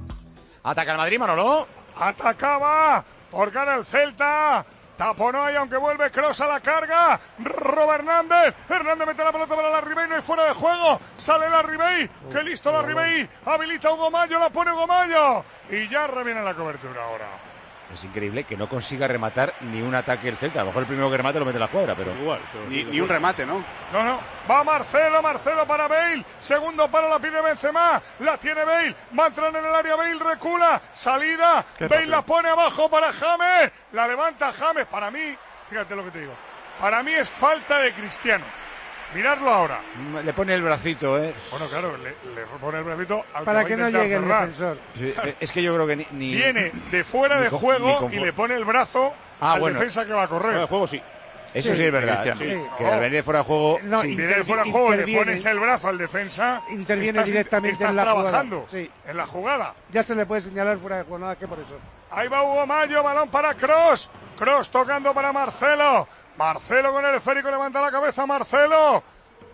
Ataca el Madrid, Manolo. Atacaba por gana el Celta. Taponó ahí, aunque vuelve Kroos a la carga. Roba Hernández. Hernández mete la pelota para la Ribey. No hay fuera de juego. Sale la Ribey. Qué listo la Ribey. Habilita a Hugo Mayo. La pone Hugo Mayo. Y ya reviene la cobertura ahora. Es increíble que no consiga rematar ni un ataque el Celta. A lo mejor el primero que remate lo mete en la cuadra, pero... Igual. Ni, ni un remate, ¿no? No, no. Va Marcelo. Marcelo para Bale. Segundo palo la pide Benzema. La tiene Bale. Va a entrar en el área. Bale recula. Salida. Bale la pone abajo para James. La levanta James. Para mí, fíjate lo que te digo. Para mí es falta de Cristiano. Miradlo ahora. Le pone el bracito, ¿eh? Bueno, claro, le, le pone el bracito al Para que, que va a no intentar llegue el cerrar. defensor. Sí, es que yo creo que ni... ni- Viene de fuera ni de con- juego ni con- y le pone el brazo Ah, al bueno. defensa que va a correr. Fuera de juego sí. Eso sí, Sí, es verdad. sí. ¿eh? Que al venir de fuera de juego... No, Si intervi- viene de fuera de juego y le interviene. pones el brazo al defensa, Interviene estás, directamente estás en la trabajando jugada. Sí. en la jugada. Ya se le puede señalar fuera de juego, nada que por eso. Ahí va Hugo Mayo, balón para Kroos. Kroos tocando para Marcelo. Marcelo con el esférico, levanta la cabeza Marcelo.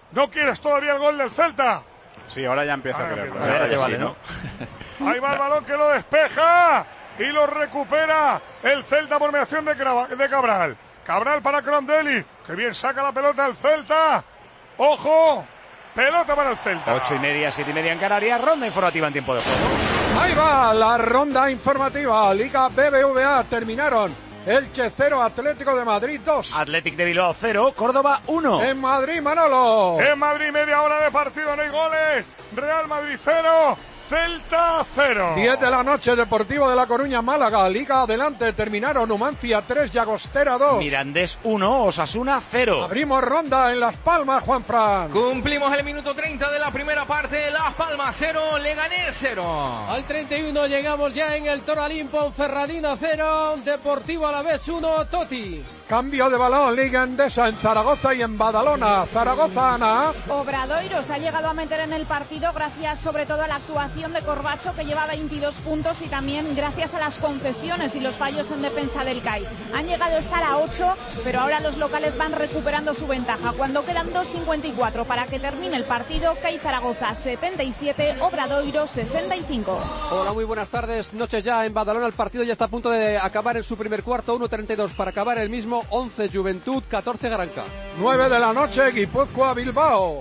¿No quieres todavía el gol del Celta? Sí, ahora ya empieza ahora a querer. empieza. Ahora te vale, ¿no? Ahí va el balón que lo despeja y lo recupera el Celta por mediación de, de Cabral. Cabral para Crondelli, que bien saca la pelota el Celta. ¡Ojo! Pelota para el Celta. Ocho y media, siete y media en Canarias. Ronda informativa en tiempo de juego. Ahí va la ronda informativa. Liga B B V A terminaron. Elche cero, Atlético de Madrid dos. Athletic de Bilbao cero, Córdoba uno. En Madrid, Manolo. En Madrid, media hora de partido, no hay goles. Real Madrid cero, Celta cero. diez de la noche, Deportivo de La Coruña, Málaga. Liga adelante, terminaron Numancia tres, Llagostera dos. Mirandés uno, Osasuna cero. Abrimos ronda en Las Palmas, Juanfran. Cumplimos el minuto treinta de la primera parte. Las Palmas cero, Leganés cero. Al treinta y uno llegamos ya en el Toralín, Ponferradina cero, Deportivo Alavés uno, Toti. Cambio de balón, Liga Endesa en Zaragoza y en Badalona. Zaragoza, Ana. Obradoiro se ha llegado a meter en el partido gracias sobre todo a la actuación de Corbacho, que lleva veintidós puntos, y también gracias a las concesiones y los fallos en defensa del C A I. Han llegado a estar a ocho, pero ahora los locales van recuperando su ventaja. Cuando quedan dos cincuenta y cuatro para que termine el partido, C A I Zaragoza setenta y siete, Obradoiro sesenta y cinco. Hola, muy buenas tardes. Noches ya en Badalona. El partido ya está a punto de acabar en su primer cuarto. uno treinta y dos para acabar el mismo. once Juventud, catorce Garanca. nueve de la noche, Guipúzcoa, Bilbao.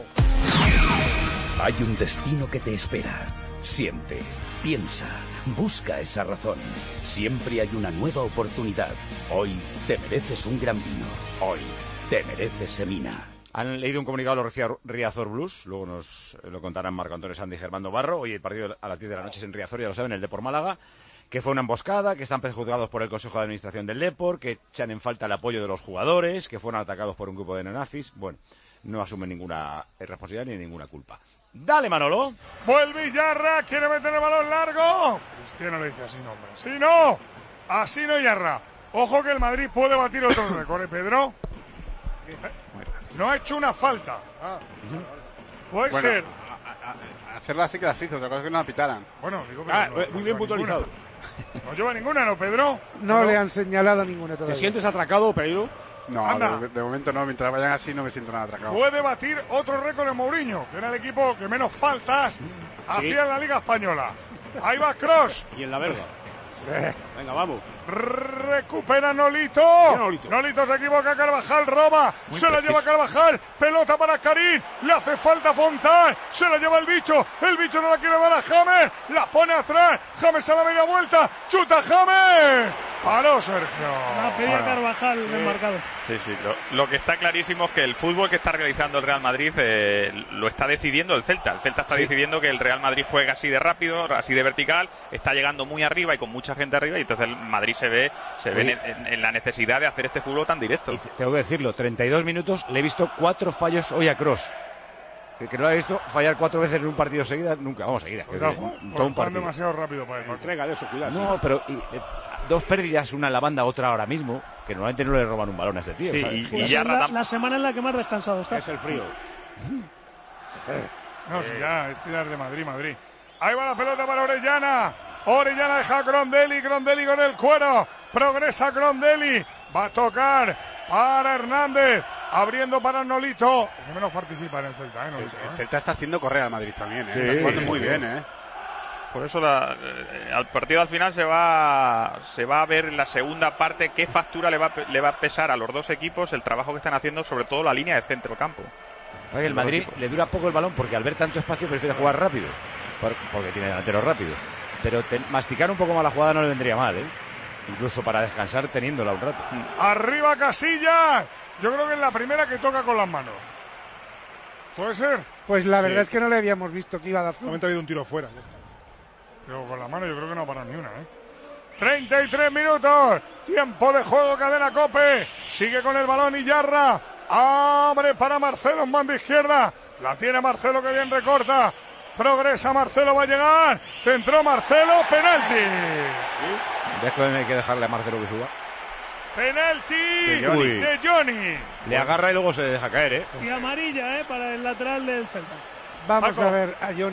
Hay un destino que te espera. Siente, piensa, busca esa razón. Siempre hay una nueva oportunidad. Hoy te mereces un gran vino. Hoy te mereces Semina. Han leído un comunicado los Riazor Blues, luego nos lo contarán Marco Antonio Sanz y Germán Barro. Hoy el partido a las diez de la noche es en Riazor, ya lo saben, el Depor Málaga, que fue una emboscada, que están prejuzgados por el Consejo de Administración del Depor, que echan en falta el apoyo de los jugadores, que fueron atacados por un grupo de neonazis. Bueno, no asumen ninguna responsabilidad ni ninguna culpa. Dale, Manolo. Vuelve Yarra, quiere meter el balón largo. Cristiano le dice así, no, hombre. Así no, así no, Yarra. Ojo que el Madrid puede batir otro récord, ¿eh, Pedro? No ha hecho una falta. Ah, puede bueno, ser. A, a, a hacerla sí que las hizo, otra cosa es que no la pitaran. Bueno, digo que ah, no, muy no bien puntualizado. No lleva ninguna, ¿no, Pedro? No, no le han señalado ninguna todavía. ¿Te sientes atracado, Pedro? No, de, de momento no, mientras vayan así no me siento nada atracado. Puede batir otro récord en Mourinho, que era el equipo que menos faltas hacía sí. en la Liga Española. Ahí va Kroos. Y en la verga. Venga, vamos. Recupera Nolito. Nolito. Nolito se equivoca, Carvajal roba. Muy se preciso. La lleva Carvajal. Pelota para Karim. Le hace falta Fontán. Se la lleva el bicho. El bicho no la quiere dar a James. La pone atrás. James a la media vuelta. Chuta James. Paró Sergio. La pedía Carvajal en el marcador. Sí, sí. Lo, lo que está clarísimo es que el fútbol que está realizando el Real Madrid eh, lo está decidiendo el Celta. El Celta está sí. decidiendo que el Real Madrid juega así de rápido, así de vertical. Está llegando muy arriba y con mucha gente arriba. Y entonces el Madrid se ve se ve en, en, en la necesidad de hacer este fútbol tan directo. Y tengo que decirlo, treinta y dos minutos, le he visto cuatro fallos hoy a Kroos. Que, que no lo he visto fallar cuatro veces en un partido seguida, nunca, vamos, seguida. Pues no, todo un partido. Demasiado rápido para él. Entrega de eso, cuidado. No, pero y, eh, dos pérdidas, una en la banda, otra ahora mismo, que normalmente no le roban un balón a este tío. Sí, y, pues y ya la, la semana en la que más descansado está. Es el frío. Eh. No, si ya, este ya es de Madrid, Madrid. Ahí va la pelota para Orellana. Orellana deja a Crondelli, Crondelli con el cuero. Progresa Crondelli. Va a tocar para Hernández. Abriendo para Nolito. Que menos participa en el Celta, ¿eh? Nolito, el, el ¿eh? Celta está haciendo correr al Madrid también, ¿eh? Sí, está jugando sí, muy sí. bien, ¿eh? Por eso la, eh, al partido al final se va se va a ver en la segunda parte qué factura le va, le va a pesar a los dos equipos el trabajo que están haciendo, sobre todo la línea de centro campo. Oye, el Madrid le dura poco el balón porque al ver tanto espacio prefiere jugar rápido, porque tiene delanteros rápidos. Pero te, masticar un poco más la jugada no le vendría mal, ¿eh? Incluso para descansar teniéndola un rato. Arriba Casillas. Yo creo que es la primera que toca con las manos. ¿Puede ser? Pues la verdad sí. es que no le habíamos visto que iba a dar. Momento ha habido un tiro fuera. Ya está. Pero con la mano yo creo que no ha parado ni una, ¿eh? treinta y tres minutos. Tiempo de juego, Cadena COPE. Sigue con el balón Iyarra. Abre para Marcelo en banda izquierda. La tiene Marcelo, que bien recorta. Progresa Marcelo, va a llegar. Centró Marcelo, penalti. Déjame, hay que dejarle a Marcelo que suba. Penalti de Johnny. de Johnny. Le agarra y luego se deja caer, ¿eh? Y amarilla, ¿eh? Para el lateral del Celta. Vamos Marco. a ver a Johnny,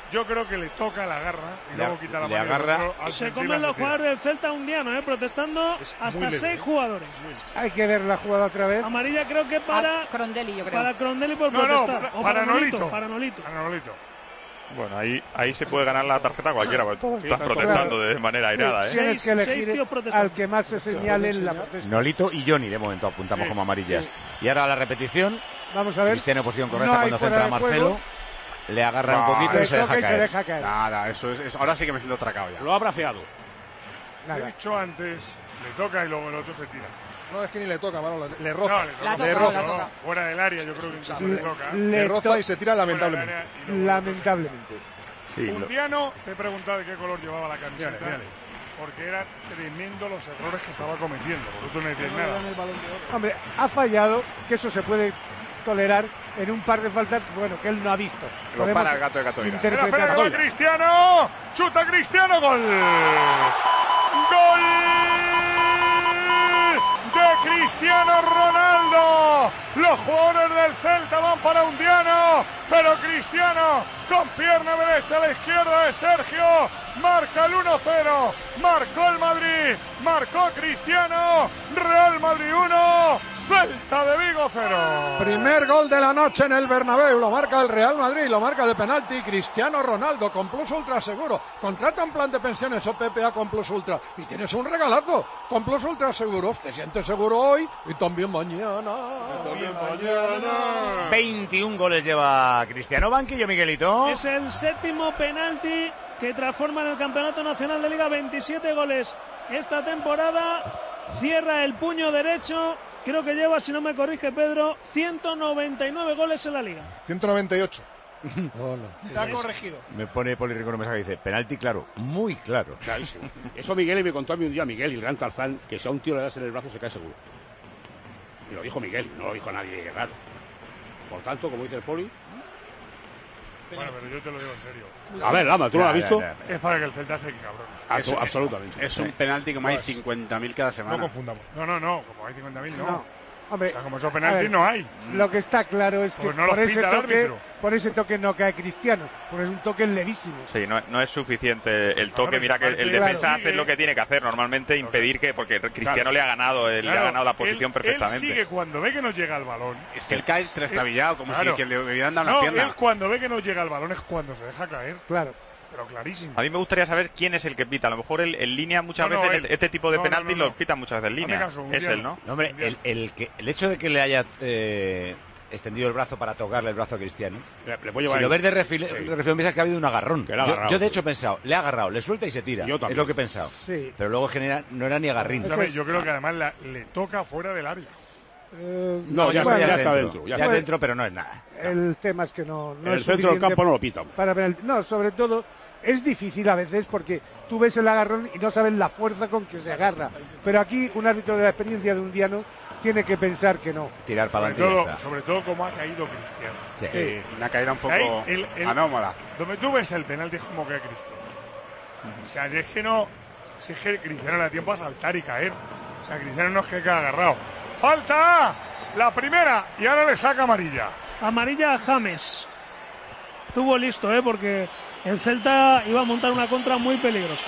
Yo creo que le toca, la agarra y Le- luego quita la le mano. y agarra. el otro al Se sentir comen la los tira. jugadores del Celta undiano, ¿eh? Protestando hasta leve, seis ¿eh? jugadores. Hay que ver la jugada otra vez. Amarilla creo que para Crondelli, yo creo. para Crondelli por No, no, protestar. para- o para Nolito, Nolito. para Nolito. Para Nolito. Bueno, ahí, ahí se puede ganar la tarjeta a cualquiera, porque todos están claro. protestando de manera airada, ¿eh? Tienes que Seis- seis elegir tíos protestando. al que más se señale en la protesta. Nolito y Johnny, de momento, apuntamos Sí, como amarillas. sí. Y ahora la repetición. Vamos a ver. Cristiano en posición correcta No hay cuando fuera centra a de Marcelo. juego. Le agarra No, un poquito y le se deja toca y se caer. deja caer. Nada, eso es, eso- ahora sí que me siento atracado ya. Lo ha braceado. He dicho antes, le toca y luego el otro se tira. No, es que ni le toca, Manolo, le, le No, roza. le toca, La le toca, roza, la no, toca. fuera del área yo creo que incluso le toca. ¿eh? Le Le roza to- y se tira Fuera del lamentablemente. área y luego- Lamentablemente. Sí, lo- Undiano, te he preguntado de qué color llevaba la camiseta. Mírale, mírale. Porque eran tremendo los errores que estaba cometiendo. Vosotros no decís nada. Hombre, ha fallado, que eso se puede tolerar en un par de faltas, bueno, que él no ha visto. Lo Podemos para el gato de Catoira. Espera, interpretar. espera, que va Cristiano. Chuta Cristiano, gol. Gol de Cristiano Ronaldo. Los jugadores del Celta van para Undiano, pero Cristiano con pierna derecha a la izquierda de Sergio marca el uno cero. Marcó el Madrid, marcó Cristiano. Real Madrid uno, Celta de Vigo cero. Primer gol de la noche en el Bernabéu, lo marca el Real Madrid, lo marca de penalti Cristiano Ronaldo con Plus Ultra Seguro. Contrata un plan de pensiones o P P A con Plus Ultra y tienes un regalazo con Plus Ultra Seguro. Te sientes seguro hoy y también mañana. También mañana. veintiún goles lleva Cristiano. Banquillo, Miguelito. Es el séptimo penalti que transforma en el Campeonato Nacional de Liga. veintisiete goles esta temporada. Cierra el puño derecho. Creo que lleva, si no me corrige Pedro, ciento noventa y nueve goles en la Liga. ciento noventa y ocho. Está corregido. Me pone Polirrico un mensaje que dice, penalti claro, muy claro. Clarísimo. Eso Miguel y me contó a mí un día Miguel, el gran Tarzán, que si a un tío le das en el brazo se cae seguro. Y lo dijo Miguel, no lo dijo nadie raro. Por tanto, como dice el Poli... Bueno, pero yo te lo digo en serio. A ver, Lama, ¿tú no lo has visto? Es para que el Celta se cabrón. Abso- absolutamente. Es un penalti como hay cincuenta mil cada semana. No confundamos. No, no, no, como hay cincuenta mil no. No. Hombre, o sea, como esos a penaltis ver, no hay. Lo que está claro es que Pues no los por, ese pita el toque, árbitro. por ese toque no cae Cristiano, porque es un toque levísimo. Sí, no, no es suficiente el toque. Ahora, Mira que aparte, el claro, defensa sigue- hace lo que tiene que hacer normalmente, impedir que, porque Cristiano Claro. le ha ganado, él le ha Claro, ganado la él- posición Él perfectamente. sigue cuando ve que no llega el balón. Es que él cae trastabillado, como Claro. si que le hubieran dado No, una pierna. él cuando ve que no llega el balón es cuando se deja caer. Claro. Pero clarísimo. A mí me gustaría saber quién es el que pita. A lo mejor el, en línea muchas No, no, veces él. este, este tipo de No, no, penaltis no, no. los pita muchas veces en línea. caso, un es día él, no. ¿no? No, hombre, el, el, que, el hecho de que le haya eh, extendido el brazo para tocarle el brazo a Cristiano, Le, le puedo llevar si lo ahí. ves de refil, Sí. de refilón piensas que ha habido un agarrón. Que le ha Yo, agarrado, yo, de sí. hecho he pensado, le ha agarrado, le suelta y se tira. Yo Es también. lo que he pensado. Sí. Pero luego genera, no era ni agarrín. Escúchame, yo creo que además la- le toca fuera del área. Eh, No, ya, bueno, está, ya dentro. está dentro. Ya Ya está. dentro, pero no es nada. El tema es que no, no En el es centro del suficiente campo no lo pitan. para penalti. No, sobre todo es difícil a veces porque tú ves el agarrón y no sabes la fuerza con que se agarra. Pero aquí un árbitro de la experiencia de Undiano tiene que pensar que no. Tirar para Sobre adelante y ya todo, está. sobre todo como ha caído Cristiano. Sí. Sí, una caída un O sea, ahí poco el- el- anómala. Donde tú ves el penalti es como cae Cristiano. O sea, es que no. Si es que Cristiano le da tiempo a saltar y caer. O sea, Cristiano no es que quede agarrado. ¡Falta! La primera y ahora le saca amarilla. Amarilla a James. Estuvo listo, ¿eh? Porque el Celta iba a montar una contra muy peligrosa.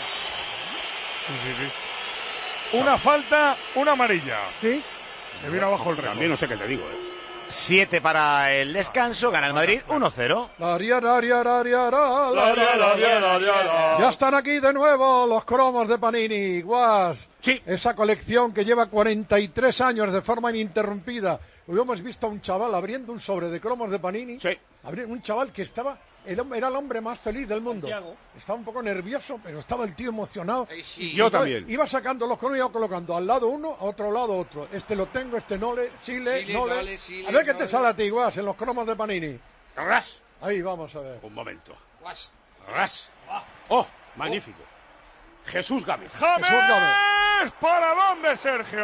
Sí, sí, sí. Una falta, una amarilla. ¿Sí? Se viene abajo el récord. También no sé qué te digo, ¿eh? Siete para el descanso, gana el Madrid uno cero. La ria, la ria, la ria, la, la ria, la ria, la ria, la. Ya están aquí de nuevo los cromos de Panini. Guas. Sí. Esa colección que lleva cuarenta y tres años de forma ininterrumpida. Hoy hemos visto a un chaval abriendo un sobre de cromos de Panini. Sí. Abri- Un chaval que estaba, el hom- era el hombre más feliz del mundo. Santiago. Estaba un poco nervioso, pero estaba el tío emocionado. Y yo Entonces, también. Iba sacando los cromos y iba colocando al lado uno, a otro lado otro. Este lo tengo, este no le, sí le, Sí le, no no le. le, sí A le, ver qué no te le. sale a ti, Guas, en los cromos de Panini. ¡Ras! Ahí vamos a ver. Un momento. Guas. ¡Ras! ¡Oh! Magnífico. Jesús Gámez. ¡James! Jesús Gámez. ¿Para dónde, Sergio?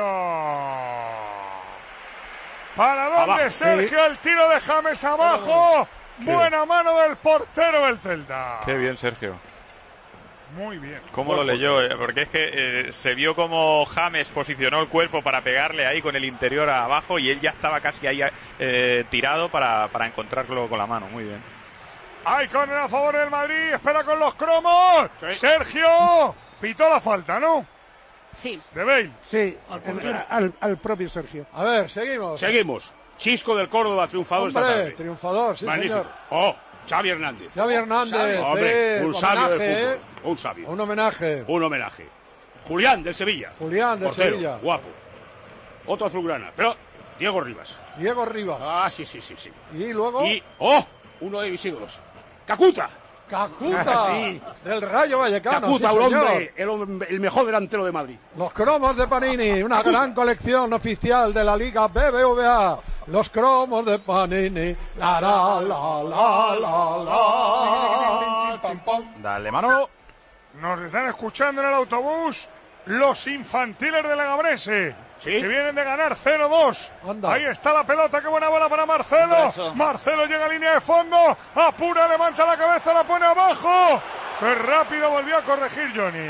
¿Para dónde, Abajo. Sergio? El tiro de James abajo. Qué Buena mano del portero del Celta. Qué bien, Sergio. Muy bien. ¿Cómo lo leyó? Eh, Porque es que eh, se vio como James posicionó el cuerpo para pegarle ahí con el interior abajo y él ya estaba casi ahí eh, tirado para, para encontrarlo con la mano. Muy bien. Hay córner a favor del Madrid, espera con los cromos. Sí. Sergio, pitó la falta, ¿no? Sí. De Bale. Sí, al, al, al propio Sergio. A ver, seguimos. Seguimos. Chisco del Córdoba, triunfador Hombre, esta tarde. triunfador, sí, Magnífico. señor. Oh, Xavi Hernández. Xavi Hernández. Hombre, sí, un sabio homenaje, del fútbol. ¿eh? Un sabio. Un homenaje. Un homenaje. Julián, del Sevilla. Julián, del Portero, Sevilla. guapo. Otro azulgrana. Pero Diego Rivas. Diego Rivas. Ah, sí, sí, sí, sí. Y luego... Y, oh, uno de mis ídolos. Cacuta. Cacuta, sí. Del Rayo Vallecano. Cacuta, sí, un señor. hombre, el, hombre, el mejor delantero de Madrid. Los cromos de Panini, una gran colección oficial de la Liga B B V A. Los cromos de Panini. La, la, la, la, la, la. Dale, Manolo. Nos están escuchando en el autobús los infantiles de Leganés, ¿sí? Que vienen de ganar cero dos. Ahí está la pelota, qué buena bola para Marcelo. Marcelo llega a línea de fondo, apura, levanta la cabeza, la pone abajo. Qué rápido volvió a corregir Johnny.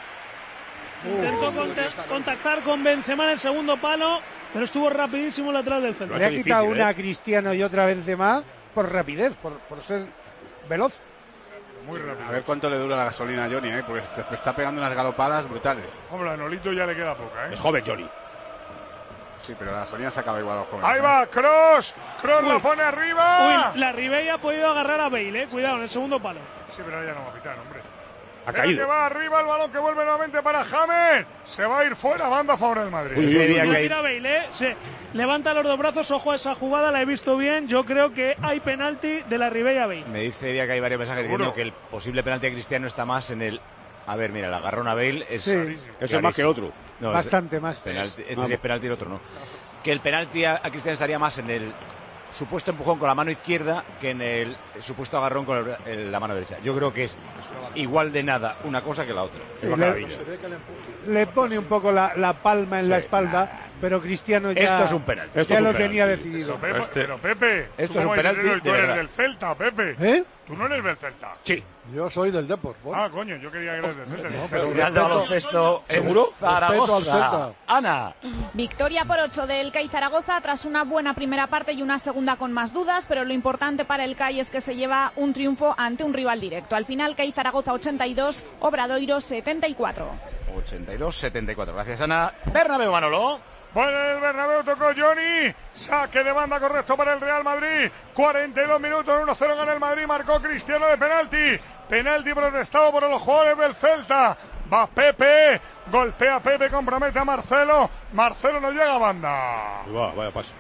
Intentó conta- contactar con Benzema en el segundo palo, pero estuvo rapidísimo el lateral del centro. Le ha quitado una a Cristiano y otra a Benzema por rapidez, por, por ser veloz. Muy rápido. A ver cuánto le dura la gasolina a Johnny, ¿eh? Porque está, está pegando unas galopadas brutales. Hombre, a Nolito ya le queda poca, ¿eh? Es joven Johnny. Sí, pero la gasolina se acaba igual a los jóvenes. Ahí va, Cross. Cross la pone arriba. Uy, la Ribey ha podido agarrar a Bale, eh. Cuidado, en el segundo palo. Sí, pero ya no va a pitar, hombre. Ha Mira caído. que va arriba el balón que vuelve nuevamente para James. Se va a ir fuera, banda a favor del Madrid. Uy, uy, uy, No uy. tira Bale, eh. Se levanta los dos brazos, ojo a esa jugada, la he visto bien. Yo creo que hay penalti de la Ribey a Bale. Me dice Edia que hay varios mensajes ¿Seguro? diciendo que el posible penalti de Cristiano está más en el... A ver, mira, el agarrón a Bale es... Sí. Eso es más que otro. No, es- Bastante más. penalti- este Vamos. sí es penalti, el otro no. Que el penalti a, a Cristiano estaría más en el supuesto empujón con la mano izquierda que en el supuesto agarrón con el- el- la mano derecha. Yo creo que es igual de nada una cosa que la otra. Sí, le, le pone un poco la, la palma en la espalda, pero Cristiano ya, Esto es un penalti. ya Esto es un lo penalti. tenía decidido. Pero Pepe, pero Pepe, Esto ¿tú es un cómo dices penalti eso? Tú de eres verdad. del Celta, Pepe. ¿Eh? Tú no eres del Celta. Sí. Yo soy del Depor. Ah, coño, yo quería que eres del Celta. No, pero Final de respeto- baloncesto en ¿Seguro? Respeto al Zaragoza. Celta. Ana. Victoria por ocho del C A I Zaragoza tras una buena primera parte y una segunda con más dudas, pero lo importante para el C A I es que se lleva un triunfo ante un rival directo. Al final C A I Zaragoza ochenta y dos, Obradoiro setenta y cuatro. ochenta y dos setenta y cuatro. Gracias, Ana. Bernabéu, Manolo. Bueno, en el Bernabéu tocó Johnny. Saque de banda correcto para el Real Madrid. cuarenta y dos minutos, uno cero gana el Madrid. Marcó Cristiano de penalti. Penalti protestado por los jugadores del Celta. Va Pepe. Golpea a Pepe, compromete a Marcelo. Marcelo no llega a banda. Y va, vaya paso.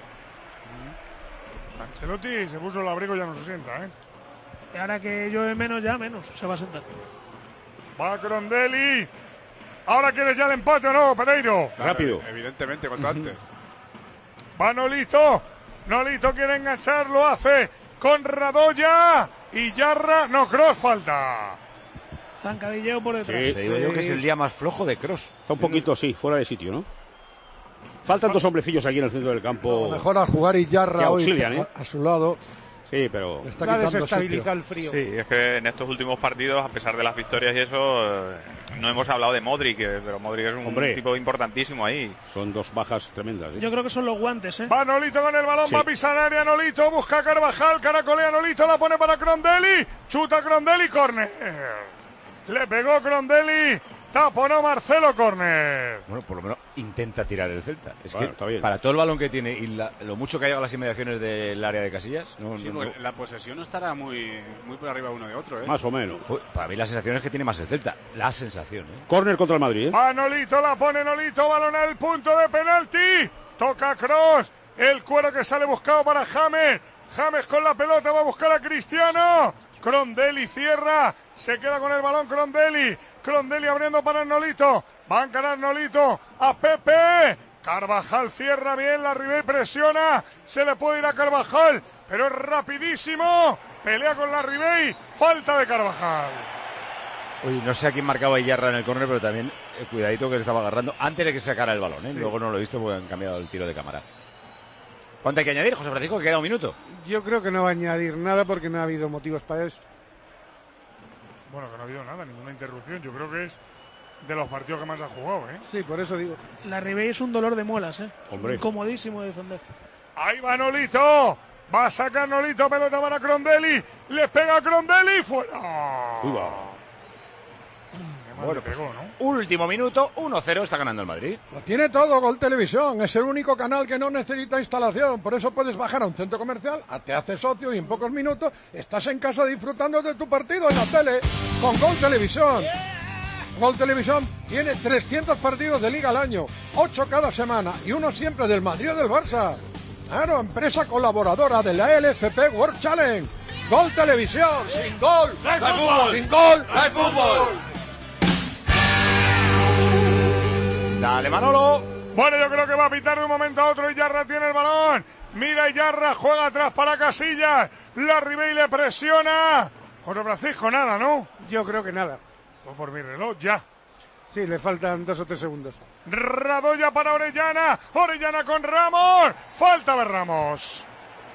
Ancelotti se puso el abrigo y ya no se sienta, ¿eh? Y ahora que llueve menos, ya menos, se va a sentar. Va Crondelli. Ahora quieres ya el empate o no, Pereiro. Rápido. Evidentemente, cuanto antes. Va Nolito. Nolito quiere enganchar, lo hace con Radoya. Y Yarra, no, Cross falta. Zancadilleo por detrás. Sí. Te digo yo que es el día más flojo de Cross. Está un poquito, sí, fuera de sitio, ¿no? Faltan dos hombrecillos aquí en el centro del campo. Mejor a jugar y Que Yarra hoy auxilian, ¿eh? a, a su lado. Sí, pero... Le está Va a quitando desestabilizar sitio. el frío. Sí, es que en estos últimos partidos, a pesar de las victorias y eso, eh, no hemos hablado de Modric, eh, pero Modric es un Hombre. tipo importantísimo ahí. Son dos bajas tremendas. ¿eh? Yo creo que son los guantes, ¿eh? Va Nolito con el balón, Sí. va a pisar área Nolito, busca a Carvajal, caracolea Nolito, la pone para Crondelli, chuta Crondelli, córner. Le pegó Crondelli, taponó Marcelo, córner. Bueno, por lo menos intenta tirar el Celta. Es Bueno, que está bien. para todo el balón que tiene y la- lo mucho que ha llegado a las inmediaciones del área de Casillas, no, Sí, no- pues la posesión no estará muy, muy por arriba uno de otro, ¿eh? Más o menos. Uy, para mí la sensación es que tiene más el Celta. La sensación, ¿eh? Córner contra el Madrid, ¿eh? Va Nolito, la pone Nolito, balón al punto de penalti, toca Cross, el cuero que sale buscado para James, James con la pelota va a buscar a Cristiano, Crondelli cierra, se queda con el balón Crondelli, Crondelli abriendo para Nolito, va a encarar Nolito a Pepe, Carvajal cierra bien, la Ribey presiona, se le puede ir a Carvajal, pero es rapidísimo, pelea con la Ribey, falta de Carvajal. Oye, no sé a quién marcaba Iyarra en el córner, pero también eh, cuidadito que le estaba agarrando antes de que sacara el balón, ¿eh? Luego no lo he visto porque han cambiado el tiro de cámara. ¿Cuánto hay que añadir, José Francisco? Que queda un minuto. Yo creo que no va a añadir nada porque no ha habido motivos para eso. Bueno, que no ha habido nada, ninguna interrupción. Yo creo que es de los partidos que más ha jugado, ¿eh? Sí, por eso digo. La Ribey es un dolor de muelas, ¿eh? Hombre. Incomodísimo de defender. Ahí va Nolito. Va a sacar Nolito, pelota para Crondelli. Le pega a Crondelli, fuera. Bueno, pues, pegó, ¿no? Último minuto, uno cero, está ganando el Madrid. Lo tiene todo, Gol Televisión. Es el único canal que no necesita instalación. Por eso puedes bajar a un centro comercial, te haces socio y en pocos minutos estás en casa disfrutando de tu partido en la tele con Gol Televisión. Gol Televisión tiene trescientos partidos de Liga al año, ocho cada semana y uno siempre del Madrid o del Barça. Claro, empresa colaboradora de la L F P World Challenge. Gol Televisión, sin gol, no hay fútbol, sin gol, no hay fútbol. Dale, Manolo. Bueno, yo creo que va a pitar de un momento a otro y Yarra tiene el balón. Mira, Yarra juega atrás para Casillas. La Ribey le presiona. José Francisco, nada, ¿no? Yo creo que nada. O por mi reloj, ya. Sí, le faltan dos o tres segundos. Radoya para Orellana. Orellana con Ramos. Falta de Ramos.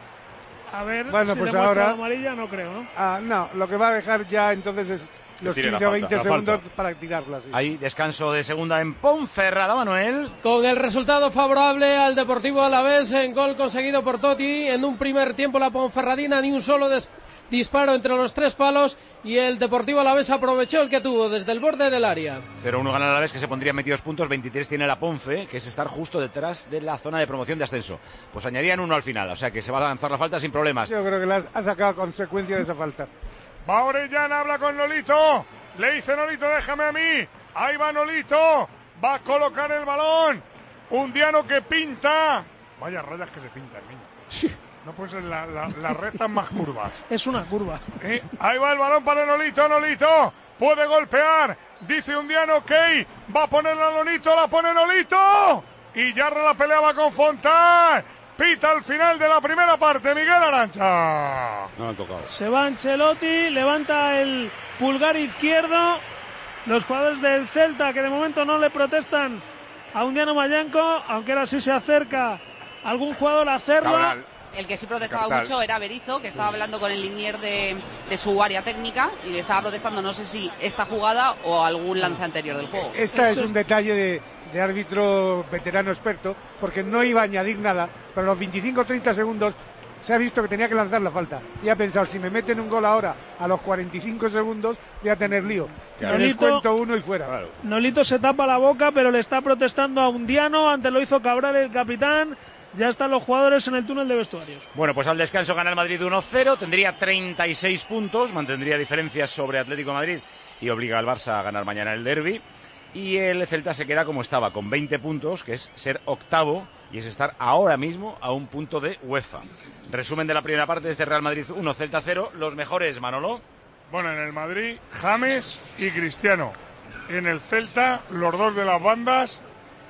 A ver, bueno, si pues le muestra ahora la amarilla, no creo, ¿no? Ah, no, lo que va a dejar ya entonces es los quince o veinte segundos para tirarla. Sí. Ahí, descanso de segunda en Ponferrada, Manuel. Con el resultado favorable al Deportivo Alavés en gol conseguido por Totti. En un primer tiempo la Ponferradina ni un solo des- disparo entre los tres palos y el Deportivo Alavés aprovechó el que tuvo desde el borde del área. cero uno gana el Alavés, que se pondría metidos puntos. veintitrés tiene la Ponfe, que es estar justo detrás de la zona de promoción de ascenso. Pues añadían uno al final, o sea que se va a lanzar la falta sin problemas. Yo creo que la ha sacado consecuencia de esa falta. Va Orellana, habla con Nolito. Le dice Nolito, déjame a mí. Ahí va Nolito. Va a colocar el balón. Un Diano que pinta. Vaya rayas que se pintan, niño. Sí. No puede ser la, la, las rectas más curvas. Es una curva. ¿Eh? Ahí va el balón para Nolito. Nolito puede golpear. Dice un Diano que va a ponerla a Nolito. La pone Nolito. Y Yarra la peleaba con Fontán. Pita al final de la primera parte, Miguel Arancha. No han tocado. Se va Ancelotti, levanta el pulgar izquierdo. Los jugadores del Celta, que de momento no le protestan a Undiano Mayanco, aunque ahora sí se acerca algún jugador a hacerlo. Cabral. El que sí protestaba Cartal. mucho era Berizzo, que estaba hablando con el linier de, de su área técnica y le estaba protestando, no sé si esta jugada o algún lance anterior del juego. Esta es un detalle de, de árbitro veterano experto, porque no iba a añadir nada, pero a los veinticinco o treinta segundos se ha visto que tenía que lanzar la falta y ha pensado, si me meten un gol ahora a los cuarenta y cinco segundos voy a tener lío. Nolito, les cuento uno y fuera. Claro. Nolito se tapa la boca, pero le está protestando a Undiano, antes lo hizo Cabral, el capitán. Ya están los jugadores en el túnel de vestuarios. Bueno, pues al descanso gana el Madrid uno cero, tendría treinta y seis puntos, mantendría diferencias sobre Atlético de Madrid y obliga al Barça a ganar mañana el derbi. Y el Celta se queda como estaba, con veinte puntos, que es ser octavo y es estar ahora mismo a un punto de UEFA. Resumen de la primera parte de este Real Madrid uno, Celta cero. Los mejores, Manolo. Bueno, en el Madrid, James y Cristiano. En el Celta, los dos de las bandas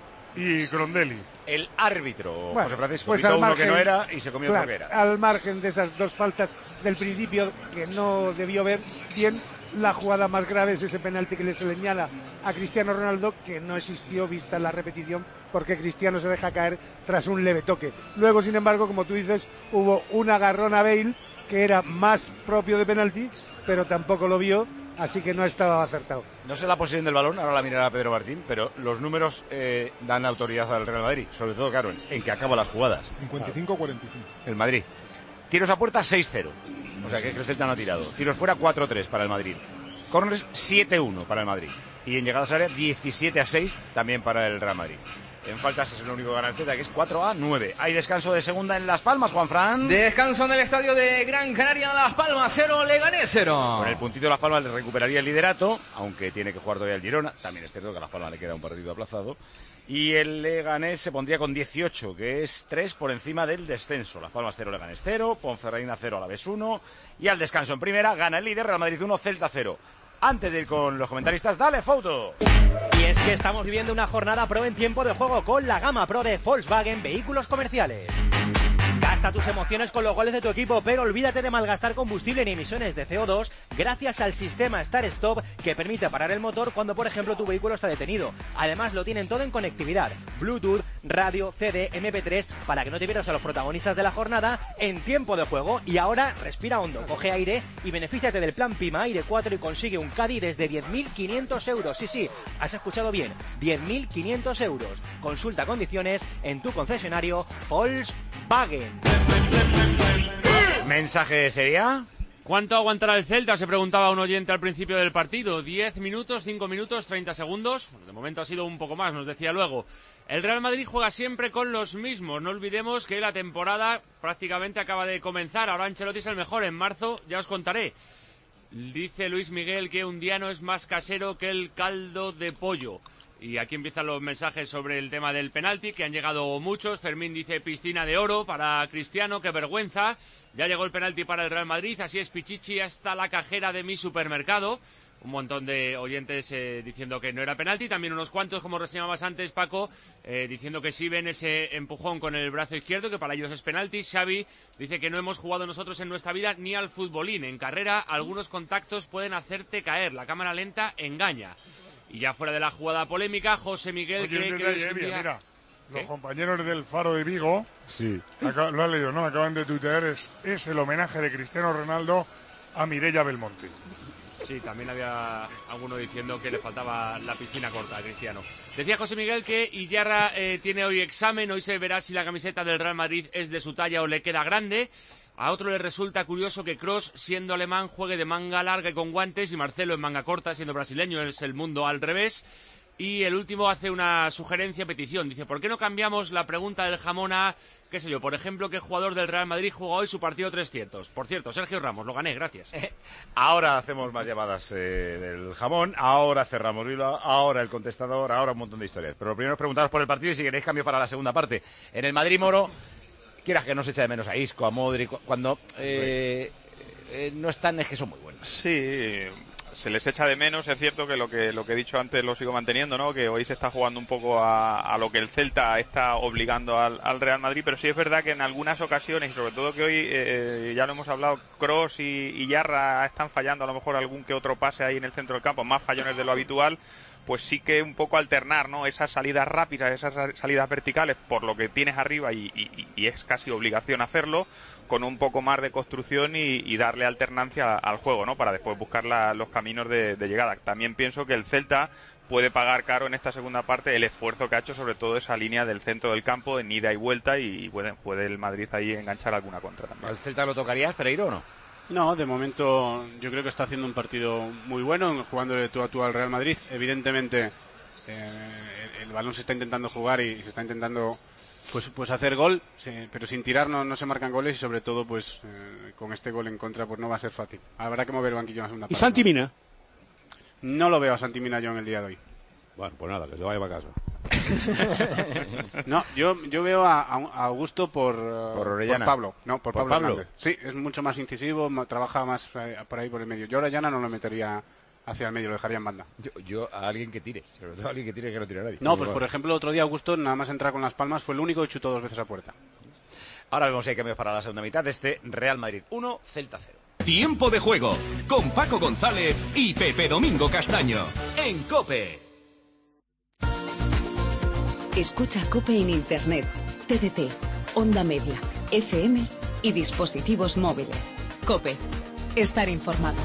y Crondelli. El árbitro, bueno, José Francisco, pues pitó uno margen, que no era y se comió claro, otro que era. Al margen de esas dos faltas del principio que no debió ver bien, la jugada más grave es ese penalti que le señala a Cristiano Ronaldo, que no existió vista la repetición, porque Cristiano se deja caer tras un leve toque. Luego, sin embargo, como tú dices, hubo un agarrón a Bale que era más propio de penalti, pero tampoco lo vio, así que no estaba acertado. No sé la posición del balón, ahora la mirará Pedro Martín, pero los números eh, dan autoridad al Real Madrid, sobre todo, claro, en, en que acaba las jugadas. cincuenta y cinco a cuarenta y cinco. El Madrid. Tiros a puerta seis cero, o sea que el Celta no ha tirado. Tiros fuera cuatro tres para el Madrid. Corners siete uno para el Madrid. Y en llegadas al área diecisiete a seis también para el Real Madrid. En faltas es el único que gana el Celta, que es cuatro a nueve. Hay descanso de segunda en Las Palmas, Juanfran. Descanso en el estadio de Gran Canaria, Las Palmas cero, Leganés cero. Con el puntito de Las Palmas le recuperaría el liderato, aunque tiene que jugar todavía el Girona. También es cierto que a Las Palmas le queda un partido aplazado. Y el Leganés se pondría con dieciocho, que es tres por encima del descenso. Las Palmas cero, Leganés cero, Ponferradina cero, Alavés uno. Y al descanso en primera gana el líder, Real Madrid uno, Celta cero. Antes de ir con los comentaristas, dale foto. Y es que estamos viviendo una jornada pro en tiempo de juego con la gama pro de Volkswagen Vehículos Comerciales. Gasta tus emociones con los goles de tu equipo, pero olvídate de malgastar combustible ni emisiones de C O dos gracias al sistema Start Stop, que permite parar el motor cuando, por ejemplo, tu vehículo está detenido. Además, lo tienen todo en conectividad, Bluetooth, radio, C D, eme pe tres, para que no te pierdas a los protagonistas de la jornada en tiempo de juego. Y ahora, respira hondo, coge aire y benefíciate del plan Pima Aire cuatro y consigue un Caddy desde diez mil quinientos euros. Sí, sí, has escuchado bien, diez mil quinientos euros. Consulta condiciones en tu concesionario Volkswagen. Mensaje sería... ¿Cuánto aguantará el Celta? Se preguntaba un oyente al principio del partido. ¿diez minutos, cinco minutos, treinta segundos? De momento ha sido un poco más, nos decía luego. El Real Madrid juega siempre con los mismos. No olvidemos que la temporada prácticamente acaba de comenzar. Ahora Ancelotti es el mejor. En marzo ya os contaré. Dice Luis Miguel que un diano es más casero que el caldo de pollo. Y aquí empiezan los mensajes sobre el tema del penalti, que han llegado muchos. Fermín dice piscina de oro para Cristiano, qué vergüenza. Ya llegó el penalti para el Real Madrid, así es Pichichi hasta la cajera de mi supermercado. Un montón de oyentes eh, diciendo que no era penalti, también unos cuantos, como reseñabas antes, Paco, eh, diciendo que sí ven ese empujón con el brazo izquierdo, que para ellos es penalti. Xavi dice que no hemos jugado nosotros en nuestra vida ni al futbolín. En carrera algunos contactos pueden hacerte caer, la cámara lenta engaña. Y ya fuera de la jugada polémica, José Miguel Oye, cree un que detalle, es un mira, día... mira, los ¿Qué? compañeros del Faro de Vigo, sí. acá, lo han leído, ¿no? Acaban de tuitear, es, es el homenaje de Cristiano Ronaldo a Mireia Belmonte. Sí, también había alguno diciendo que le faltaba la piscina corta a Cristiano. Decía José Miguel que Iyarra eh, tiene hoy examen, hoy se verá si la camiseta del Real Madrid es de su talla o le queda grande. A otro le resulta curioso que Kroos, siendo alemán, juegue de manga larga y con guantes, y Marcelo en manga corta, siendo brasileño. Es el mundo al revés. Y el último hace una sugerencia, petición. Dice, ¿por qué no cambiamos la pregunta del jamón a, qué sé yo, por ejemplo, qué jugador del Real Madrid juega hoy su partido trescientos? Por cierto, Sergio Ramos, lo gané, gracias. Ahora hacemos más llamadas eh, del jamón, ahora cerramos Bilbao, ahora el contestador, ahora un montón de historias. Pero lo primero es preguntaros por el partido y si queréis cambio para la segunda parte. En el Madrid-Moro, quieras que no se echa de menos a Isco, a Modric, cuando eh, eh, no están, es que son muy buenos. Sí, se les echa de menos. Es cierto que lo que lo que he dicho antes lo sigo manteniendo, ¿no? Que hoy se está jugando un poco a, a lo que el Celta está obligando al, al Real Madrid, pero sí es verdad que en algunas ocasiones, y sobre todo que hoy eh, ya lo hemos hablado, Kroos y, y Yarra están fallando a lo mejor algún que otro pase ahí en el centro del campo, más fallones de lo habitual. Pues sí que un poco alternar, ¿no? Esas salidas rápidas, esas salidas verticales, por lo que tienes arriba y, y, y es casi obligación hacerlo, con un poco más de construcción y, y darle alternancia al juego, ¿no? Para después buscar la, los caminos de, de llegada. También pienso que el Celta puede pagar caro en esta segunda parte el esfuerzo que ha hecho, sobre todo esa línea del centro del campo en ida y vuelta, y puede, puede el Madrid ahí enganchar alguna contra también. ¿Al Celta lo tocarías, Pereiro, o no? No, de momento yo creo que está haciendo un partido muy bueno, jugando de tú a tú al Real Madrid. Evidentemente eh, el, el balón se está intentando jugar y se está intentando pues pues hacer gol, sí, pero sin tirar no, no se marcan goles y sobre todo pues eh, con este gol en contra pues no va a ser fácil. Habrá que mover el banquillo en la segunda parte. ¿Y Santi Mina? No lo veo a Santi Mina yo en el día de hoy. Bueno, pues nada, que se vaya para casa. No, yo yo veo a, a Augusto por, por, Orellana. por Pablo, no, por, ¿Por Pablo, Pablo? Hernández. Sí, es mucho más incisivo, ma, trabaja más eh, por ahí por el medio. Yo a Orellana no lo metería hacia el medio, lo dejaría en banda. Yo, yo a alguien que tire, sobre todo a alguien que tire que no tire a nadie. No, pues por ejemplo, el otro día Augusto nada más entrar con las palmas fue el único que chutó dos veces a puerta. Ahora vemos si hay cambios para la segunda mitad de este Real Madrid uno, Celta cero. Tiempo de juego con Paco González y Pepe Domingo Castaño en COPE. Escucha COPE en Internet, T D T, Onda Media, F M y dispositivos móviles. COPE. Estar informado.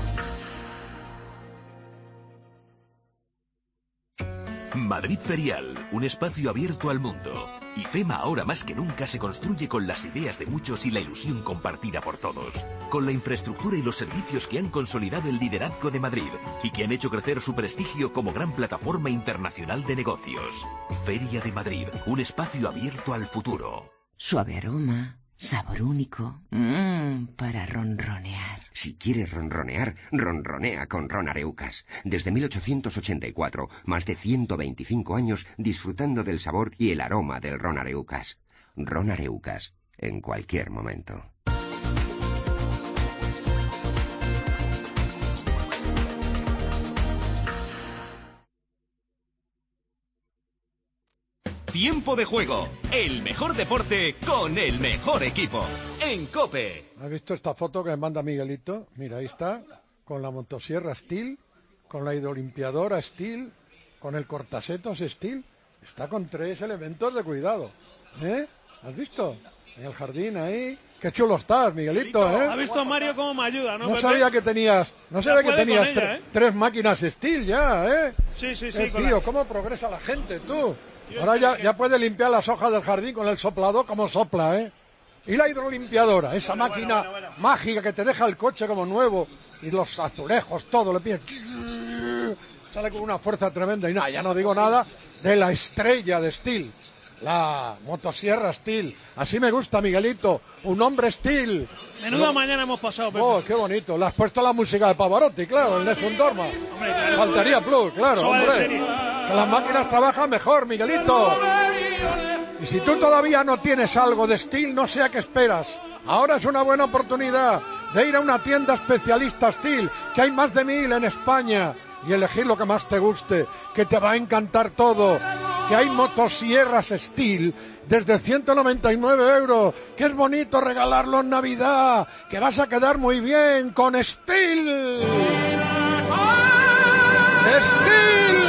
Madrid Ferial, un espacio abierto al mundo. IFEMA ahora más que nunca se construye con las ideas de muchos y la ilusión compartida por todos. Con la infraestructura y los servicios que han consolidado el liderazgo de Madrid y que han hecho crecer su prestigio como gran plataforma internacional de negocios. Feria de Madrid, un espacio abierto al futuro. Suave aroma, sabor único, mmm, para ronronear. Si quieres ronronear, ronronea con Ron Areucas. Desde mil ochocientos ochenta y cuatro, más de ciento veinticinco años disfrutando del sabor y el aroma del Ron Areucas. Ron Areucas, en cualquier momento. Tiempo de juego, el mejor deporte con el mejor equipo, en COPE. ¿Has visto esta foto que me manda Miguelito? Mira, ahí está, con la motosierra Steel, con la hidrolimpiadora Steel, con el cortasetos Steel. Está con tres elementos de cuidado, ¿eh? ¿Has visto? En el jardín ahí. Qué chulo estás, Miguelito, ¿eh? ¿Ha visto Mario cómo me ayuda, no? No Pepe? sabía que tenías, no sabía que tenías ella, tre- ¿eh? tres máquinas Steel ya, ¿eh? Sí, sí, sí. Eh, con tío, la- cómo progresa la gente, tú. Ahora ya, ya puede limpiar las hojas del jardín con el soplador como sopla, ¿eh? Y la hidrolimpiadora, esa máquina bueno, bueno, bueno. mágica que te deja el coche como nuevo. Y los azulejos, todo, le pide... Sale con una fuerza tremenda. Y nada, ya no digo nada de la estrella de Steel. La motosierra Steel. Así me gusta, Miguelito. Un hombre Steel. Menuda no... mañana hemos pasado, Pepe. Oh, qué bonito. Le has puesto la música de Pavarotti, claro, el Nessun Dorma. Hombre, claro. Faltaría plus, claro, hombre. Que las máquinas trabajan mejor, Miguelito. Y si tú todavía no tienes algo de Steel, no sé a qué esperas. Ahora es una buena oportunidad de ir a una tienda especialista Steel, que hay más de mil en España, y elegir lo que más te guste, que te va a encantar todo. Que hay motosierras Steel desde ciento noventa y nueve euros, que es bonito regalarlo en Navidad, que vas a quedar muy bien con Steel. Steel.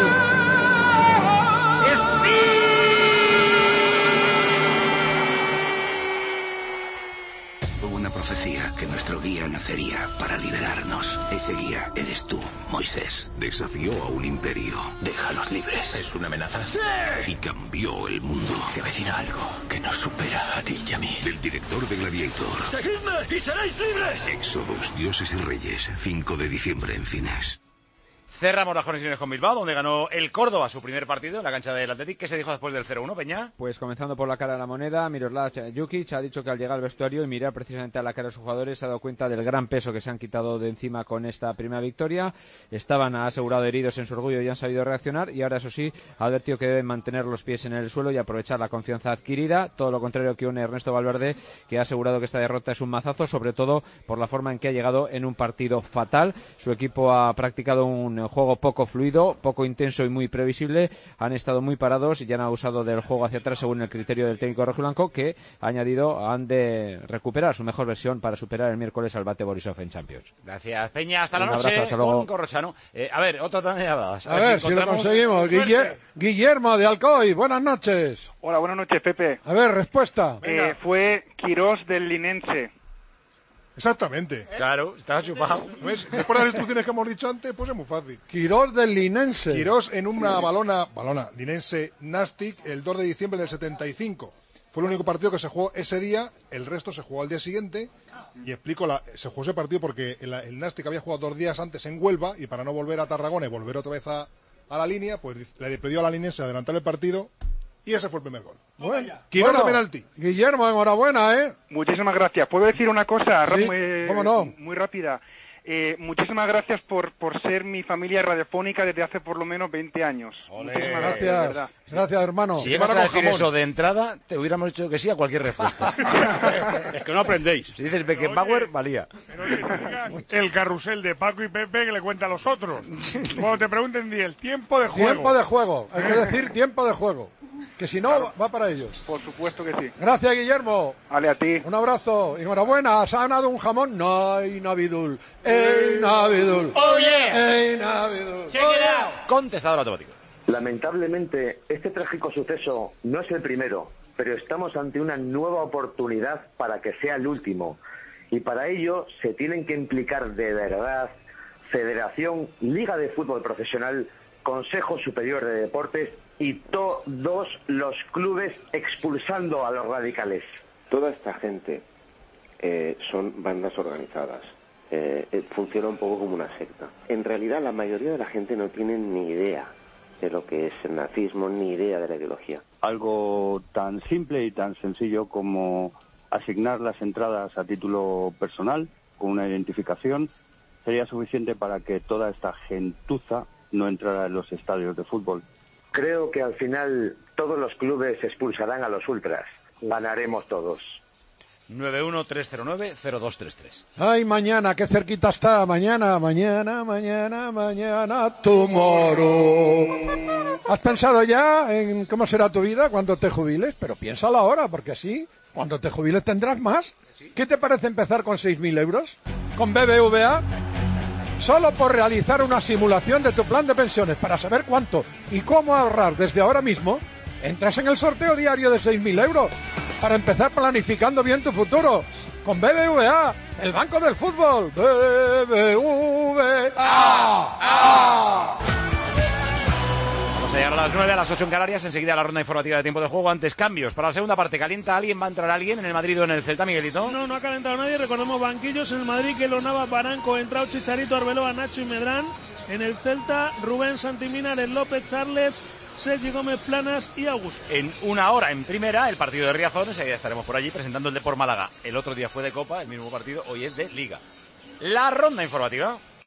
Profecía que nuestro guía nacería para liberarnos. Ese guía eres tú, Moisés. Desafió a un imperio. Déjalos libres. ¿Es una amenaza? ¡Sí! Y cambió el mundo. Se avecina algo que nos supera a ti y a mí. Del director de Gladiator. ¡Seguidme y seréis libres! Éxodos, Dioses y Reyes. cinco de diciembre en cines. Cerramos las conexiones con Bilbao, donde ganó el Córdoba su primer partido en la cancha del Athletic. ¿Qué se dijo después del cero uno, Peña? Pues comenzando por la cara de la moneda, Miroslav Jukic ha dicho que al llegar al vestuario y mirar precisamente a la cara de sus jugadores se ha dado cuenta del gran peso que se han quitado de encima con esta primera victoria. Estaban, ha asegurado, heridos en su orgullo y han sabido reaccionar, y ahora, eso sí, ha advertido que deben mantener los pies en el suelo y aprovechar la confianza adquirida, todo lo contrario que un Ernesto Valverde, que ha asegurado que esta derrota es un mazazo, sobre todo por la forma en que ha llegado en un partido fatal. Su equipo ha practicado un juego poco fluido, poco intenso y muy previsible. Han estado muy parados y ya han abusado del juego hacia atrás según el criterio del técnico rojiblanco, que ha añadido han de recuperar su mejor versión para superar el miércoles al Bate Borisov en Champions. Gracias, Peña. Hasta la Un noche abrazo, hasta luego. con Corrochano. Eh, a ver, otra también llamadas. A, a ver, ver si, si lo conseguimos. Guiller- Guillermo de Alcoy, buenas noches. Hola, buenas noches, Pepe. A ver, respuesta. Eh, fue Quirós del Linense. Exactamente. Claro, estaba chupado. ¿Ves? Después de las instrucciones que hemos dicho antes, pues es muy fácil. Quirós del Linense. Quirós en una balona, balona, Linense Nastic, el dos de diciembre del setenta y cinco. Fue el único partido que se jugó ese día, el resto se jugó al día siguiente. Y explico, la, se jugó ese partido porque el, el Nastic había jugado dos días antes en Huelva, y para no volver a Tarragona y volver otra vez a, a la línea, pues le pidió a la Linense adelantar el partido. Y ese fue el primer gol. Bueno, Quirós bueno, de penalti. Guillermo, enhorabuena, ¿eh? Muchísimas gracias. ¿Puedo decir una cosa? Sí, muy, ¿cómo no? muy rápida. Eh, muchísimas gracias por, por ser mi familia radiofónica desde hace por lo menos veinte años. Muchísimas gracias, de Gracias, verdad. gracias, hermano. Si llegas a decir eso de entrada, te hubiéramos dicho que sí a cualquier respuesta. Es que no aprendéis. Si dices Beckenbauer, valía. Pero que te digas el carrusel de Paco y Pepe que le cuenta a los otros. Cuando te pregunten, di el tiempo de juego. Tiempo de juego, hay que decir tiempo de juego. Que si no, claro, va para ellos. Por supuesto que sí. Gracias, Guillermo. Vale, a ti. Un abrazo. Enhorabuena. ¿Has ganado un jamón? No, ey, Navidul. ¡Ey, Navidul! ¡Oh, yeah! ¡Ey, Navidul! Check it out. Contestador automático. Lamentablemente, este trágico suceso no es el primero, pero estamos ante una nueva oportunidad para que sea el último. Y para ello se tienen que implicar de verdad Federación, Liga de Fútbol Profesional, Consejo Superior de Deportes y todos los clubes, expulsando a los radicales. Toda esta gente eh, son bandas organizadas. Eh, eh, funciona un poco como una secta. En realidad la mayoría de la gente no tiene ni idea de lo que es el nazismo, ni idea de la ideología. Algo tan simple y tan sencillo como asignar las entradas a título personal, con una identificación, sería suficiente para que toda esta gentuza no entrara en los estadios de fútbol. Creo que al final todos los clubes expulsarán a los ultras. Ganaremos todos. nueve uno tres cero nueve cero dos tres tres. Ay, mañana, qué cerquita está. Mañana, mañana, mañana, mañana, tomorrow. ¿Has pensado ya en cómo será tu vida cuando te jubiles? Pero piénsalo ahora, porque así, cuando te jubiles tendrás más. ¿Qué te parece empezar con seis mil euros? ¿Con B B V A? Solo por realizar una simulación de tu plan de pensiones para saber cuánto y cómo ahorrar desde ahora mismo, entras en el sorteo diario de seis mil euros para empezar planificando bien tu futuro. Con B B V A, el banco del fútbol. B B V A. Vamos Vamos a llegar a las nueve, a las ocho en Canarias, enseguida la ronda informativa de tiempo de juego. Antes cambios. Para la segunda parte, ¿calienta alguien? ¿Va a entrar alguien en el Madrid o en el Celta, Miguelito? No, no ha calentado nadie. Recordemos banquillos en el Madrid, que Lonaba, Baranco, Entrao, Chicharito, Arbeloa, Nacho y Medrán. En el Celta, Rubén, Santimina, López, Charles, Sergi Gómez, Planas y Augusto. En una hora en primera, el partido de Riazor, enseguida estaremos por allí presentando el Depor Málaga. El otro día fue de Copa, el mismo partido, hoy es de Liga. La ronda informativa.